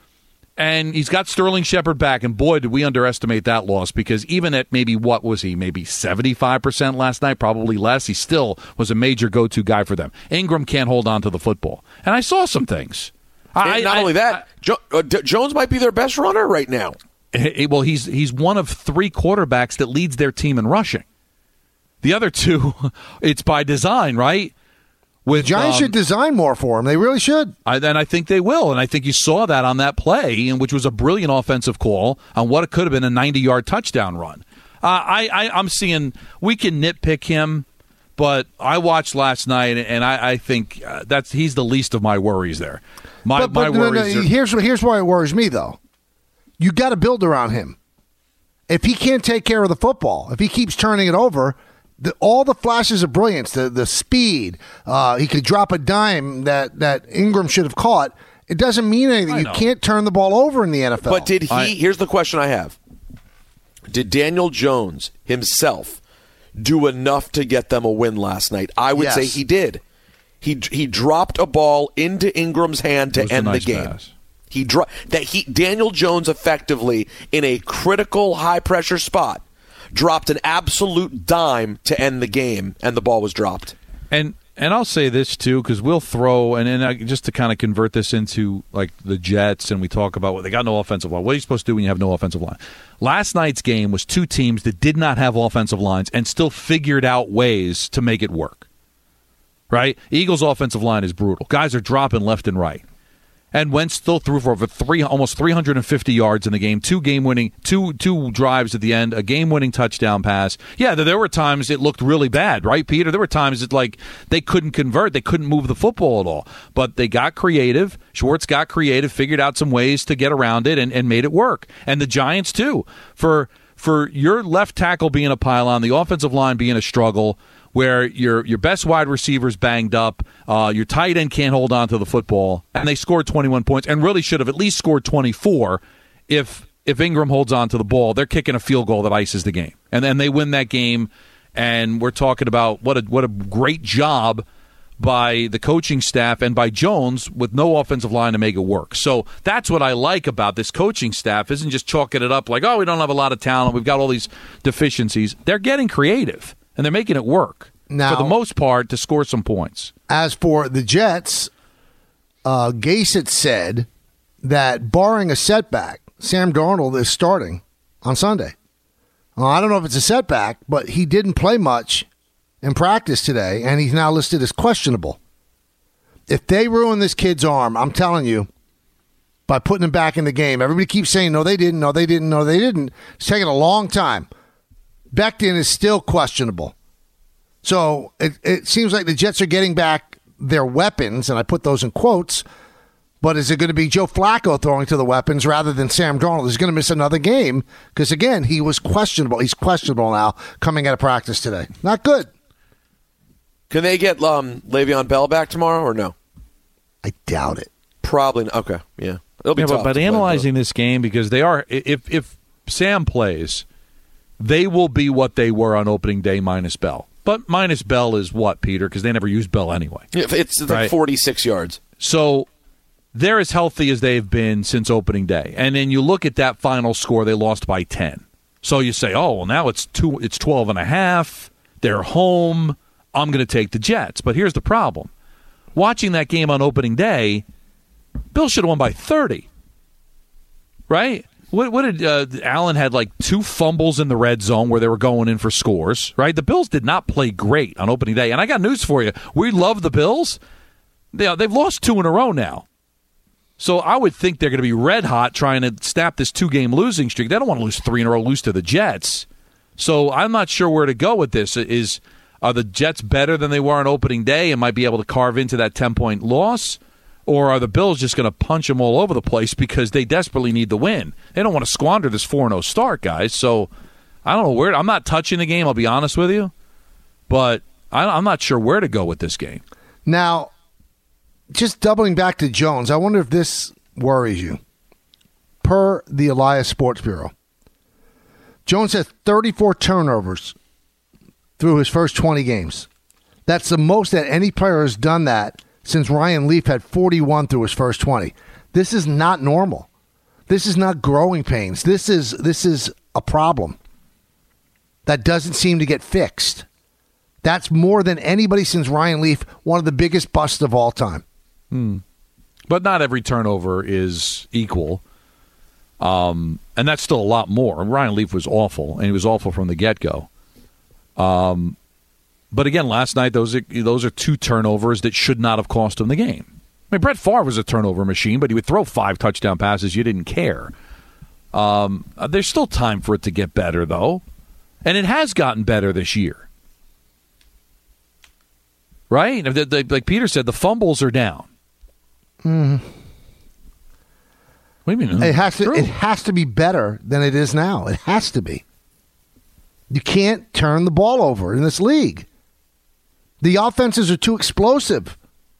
S6: And he's got Sterling Shepard back, and boy, did we underestimate that loss, because even at maybe, what was he, maybe seventy-five percent last night, probably less, he still was a major go-to guy for them. Ingram can't hold on to the football. And I saw some things. I,
S5: not
S6: I,
S5: only that,
S6: I,
S5: jo- uh, D- Jones might be their best runner right now.
S6: He, well, he's he's one of three quarterbacks that leads their team in rushing. The other two, it's by design, right? With,
S4: the Giants um, should design more for him. They really should.
S6: I, and I think they will. And I think you saw that on that play, which was a brilliant offensive call on what it could have been a ninety-yard touchdown run. Uh, I, I, I'm seeing we can nitpick him, but I watched last night, and I, I think uh, that's he's the least of my worries there. My,
S4: but, but
S6: my
S4: no,
S6: worries
S4: no,
S6: are,
S4: here's, here's why it worries me, though. You got to build around him. If he can't take care of the football, if he keeps turning it over, The, all the flashes of brilliance, the the speed, uh, he could drop a dime that, that Ingram should have caught. It doesn't mean anything. You can't turn the ball over in the N F L.
S5: But did he,
S6: I,
S5: here's the question I have. Did Daniel Jones himself do enough to get them a win last night? I would
S4: yes.
S5: say he did. He he dropped a ball into Ingram's hand to end
S6: nice
S5: the game.
S6: Pass.
S5: He dro- that he Daniel Jones effectively in a critical high pressure spot dropped an absolute dime to end the game, and the ball was dropped.
S6: And and I'll say this too, because we'll throw and then I, just to kind of convert this into like the Jets, and we talk about well, they got no offensive line. What are you supposed to do when you have no offensive line? Last night's game was two teams that did not have offensive lines and still figured out ways to make it work. Right? Eagles' offensive line is brutal. Guys are dropping left and right. And Wentz still threw for over three, almost three hundred fifty yards in the game, two game-winning, two two drives at the end, a game-winning touchdown pass. Yeah, there were times it looked really bad, right, Peter? There were times it like they couldn't convert, they couldn't move the football at all. But they got creative. Schwartz got creative, figured out some ways to get around it, and, and made it work. And the Giants too. For for your left tackle being a pylon, the offensive line being a struggle, where your your best wide receiver's banged up, uh, your tight end can't hold on to the football, and they scored twenty-one points, and really should have at least scored twenty-four if if Ingram holds on to the ball. They're kicking a field goal that ices the game, and then they win that game, and we're talking about what a what a great job by the coaching staff and by Jones with no offensive line to make it work. So that's what I like about this coaching staff, isn't just chalking it up like, oh, we don't have a lot of talent, we've got all these deficiencies. They're getting creative. And they're making it work,
S4: now,
S6: for the most part, to score some points.
S4: As for the Jets, uh, Gase had said that barring a setback, Sam Darnold is starting on Sunday. Well, I don't know if it's a setback, but he didn't play much in practice today, and he's now listed as questionable. If they ruin this kid's arm, I'm telling you, by putting him back in the game, everybody keeps saying, no, they didn't, no, they didn't, no, they didn't. It's taking a long time. Becton is still questionable. So it, it seems like the Jets are getting back their weapons, and I put those in quotes, but is it going to be Joe Flacco throwing to the weapons rather than Sam Darnold? He's going to miss another game because, again, he was questionable. He's questionable now coming out of practice today. Not good.
S5: Can they get um, Le'Veon Bell back tomorrow or no?
S4: I doubt it.
S5: Probably not. Okay, yeah. It'll be
S6: yeah,
S5: tough.
S6: But, but analyzing this game, because they are, if if Sam plays, they will be what they were on opening day minus Bell. But minus Bell is what, Peter? Because they never used Bell anyway.
S5: Yeah, it's like
S6: right?
S5: forty-six yards.
S6: So they're as healthy as they've been since opening day. And then you look at that final score, they lost by ten. So you say, oh, well, now it's two, it's twelve and a half. They're home. I'm going to take the Jets. But here's the problem. Watching that game on opening day, Bill should have won by thirty. Right? What, what did uh, Allen had like two fumbles in the red zone where they were going in for scores, right? The Bills did not play great on opening day. And I got news for you. We love the Bills. They, they've lost two in a row now. So I would think they're going to be red hot trying to snap this two-game losing streak. They don't want to lose three in a row, lose to the Jets. So I'm not sure where to go with this. Is Are the Jets better than they were on opening day and might be able to carve into that ten-point loss? Or are the Bills just going to punch them all over the place because they desperately need the win? They don't want to squander this four and oh start, guys. So I don't know where. I'm not touching the game, I'll be honest with you. But I, I'm not sure where to go with this game.
S4: Now, just doubling back to Jones, I wonder if this worries you. Per the Elias Sports Bureau, Jones has thirty-four turnovers through his first twenty games. That's the most that any player has done that since Ryan Leaf had forty-one through his first twenty. This is not normal. This is not growing pains. This is this is a problem that doesn't seem to get fixed. That's more than anybody since Ryan Leaf, one of the biggest busts of all time.
S6: Hmm. But not every turnover is equal. Um, and that's still a lot more. Ryan Leaf was awful, and he was awful from the get-go. Um, but again, last night, those are, those are two turnovers that should not have cost him the game. I mean, Brett Favre was a turnover machine, but he would throw five touchdown passes. You didn't care. Um, there's still time for it to get better, though. And it has gotten better this year. Right? Like Peter said, the fumbles are down.
S4: Mm.
S6: What do you mean?
S4: It has to. It has to be better than it is now. It has to be. You can't turn the ball over in this league. The offenses are too explosive.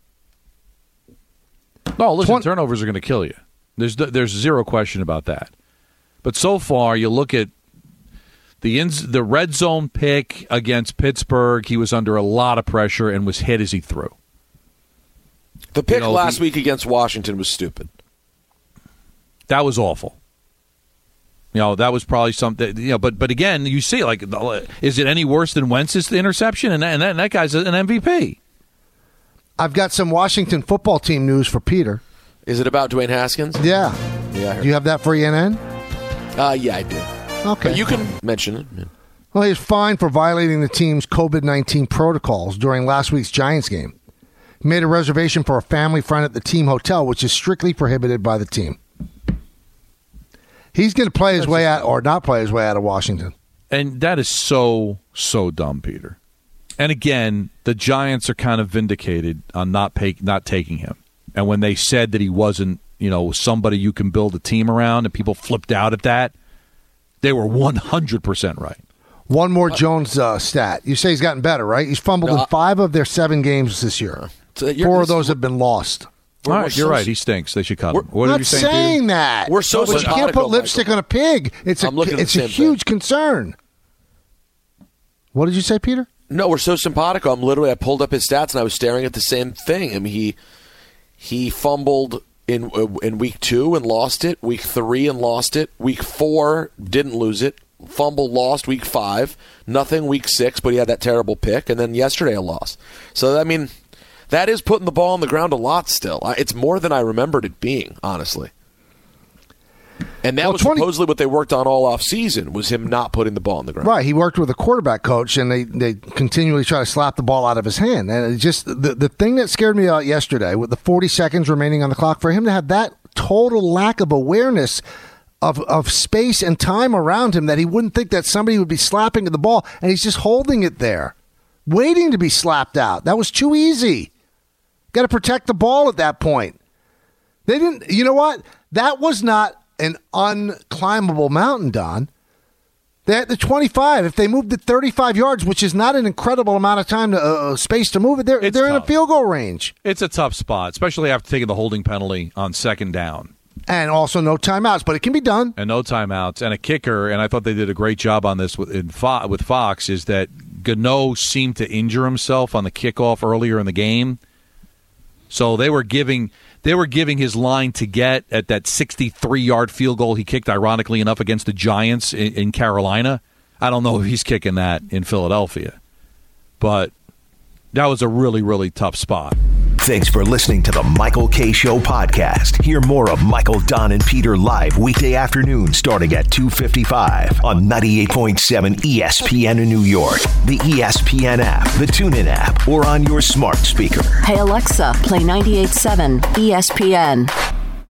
S6: No, listen, turnovers are going to kill you. There's there's zero question about that. But so far, you look at the ins, the red zone pick against Pittsburgh. He was under a lot of pressure and was hit as he threw.
S5: The pick
S6: you know,
S5: last
S6: the,
S5: week against Washington was stupid.
S6: That was awful. You know, that was probably something, you know, but but again, you see, like, is it any worse than Wentz's interception? And that, and that, and that guy's an M V P.
S4: I've got some Washington football team news for Peter.
S5: Is it about Dwayne Haskins?
S4: Yeah.
S5: Yeah.
S4: Do you have that for E N N?
S5: Uh, yeah, I do.
S4: Okay.
S5: But you can mention it. Yeah.
S4: Well, he was fined for violating the team's COVID nineteen protocols during last week's Giants game. He made a reservation for a family friend at the team hotel, which is strictly prohibited by the team. He's going to play his That's way out or not play his way out of Washington.
S6: And that is so, so dumb, Peter. And again, the Giants are kind of vindicated on not pay, not taking him. And when they said that he wasn't, you know, somebody you can build a team around and people flipped out at that, they were one hundred percent right.
S4: One more Jones uh, stat. You say he's gotten better, right? He's fumbled no, in five of their seven games this year. So Four of those have been lost.
S6: All right, you're so, right. He stinks. They should cut him. What
S4: I'm
S6: are
S4: not
S6: you saying,
S4: saying
S6: Peter?
S4: that.
S5: We're so
S4: no, but you can't put lipstick Michael. on a pig. It's a it's a huge thing. concern. What did you say, Peter?
S5: No, we're so simpatico. I'm literally. I pulled up his stats and I was staring at the same thing. I mean, he he fumbled in in week two and lost it. Week three and lost it. Week four didn't lose it. Fumble lost week five. Nothing week six, but he had that terrible pick. And then yesterday a loss. So I mean. That is putting the ball on the ground a lot still. It's more than I remembered it being, honestly. And that
S4: Well,
S5: was
S4: twenty
S5: supposedly what they worked on all off season, was him not putting the ball on the ground.
S4: Right, he worked with a quarterback coach, and they, they continually try to slap the ball out of his hand. And it just the the thing that scared me out yesterday, with the forty seconds remaining on the clock, for him to have that total lack of awareness of of space and time around him, that he wouldn't think that somebody would be slapping at the ball, and he's just holding it there, waiting to be slapped out. That was too easy. Got to protect the ball at that point. They didn't. You know what? That was not an unclimbable mountain, Don. They're at the twenty-five. If they moved it thirty-five yards, which is not an incredible amount of time to uh, space to move it, they're, they're in a field goal range.
S6: It's a tough spot, especially after taking the holding penalty on second down.
S4: And also no timeouts, but it can be done.
S6: And no timeouts. And a kicker, and I thought they did a great job on this with, in Fo- with Fox, is that Gano seemed to injure himself on the kickoff earlier in the game. So they were giving they were giving his line to get at that sixty-three-yard field goal he kicked, ironically enough, against the Giants in, in Carolina. I don't know if he's kicking that in Philadelphia. But that was a really, really tough spot.
S2: Thanks for listening to the Michael Kay Show podcast. Hear more of Michael, Don, and Peter live weekday afternoons starting at two fifty-five on ninety-eight point seven E S P N in New York, the E S P N app, the TuneIn app, or on your smart speaker.
S3: Hey Alexa, play ninety-eight point seven E S P N.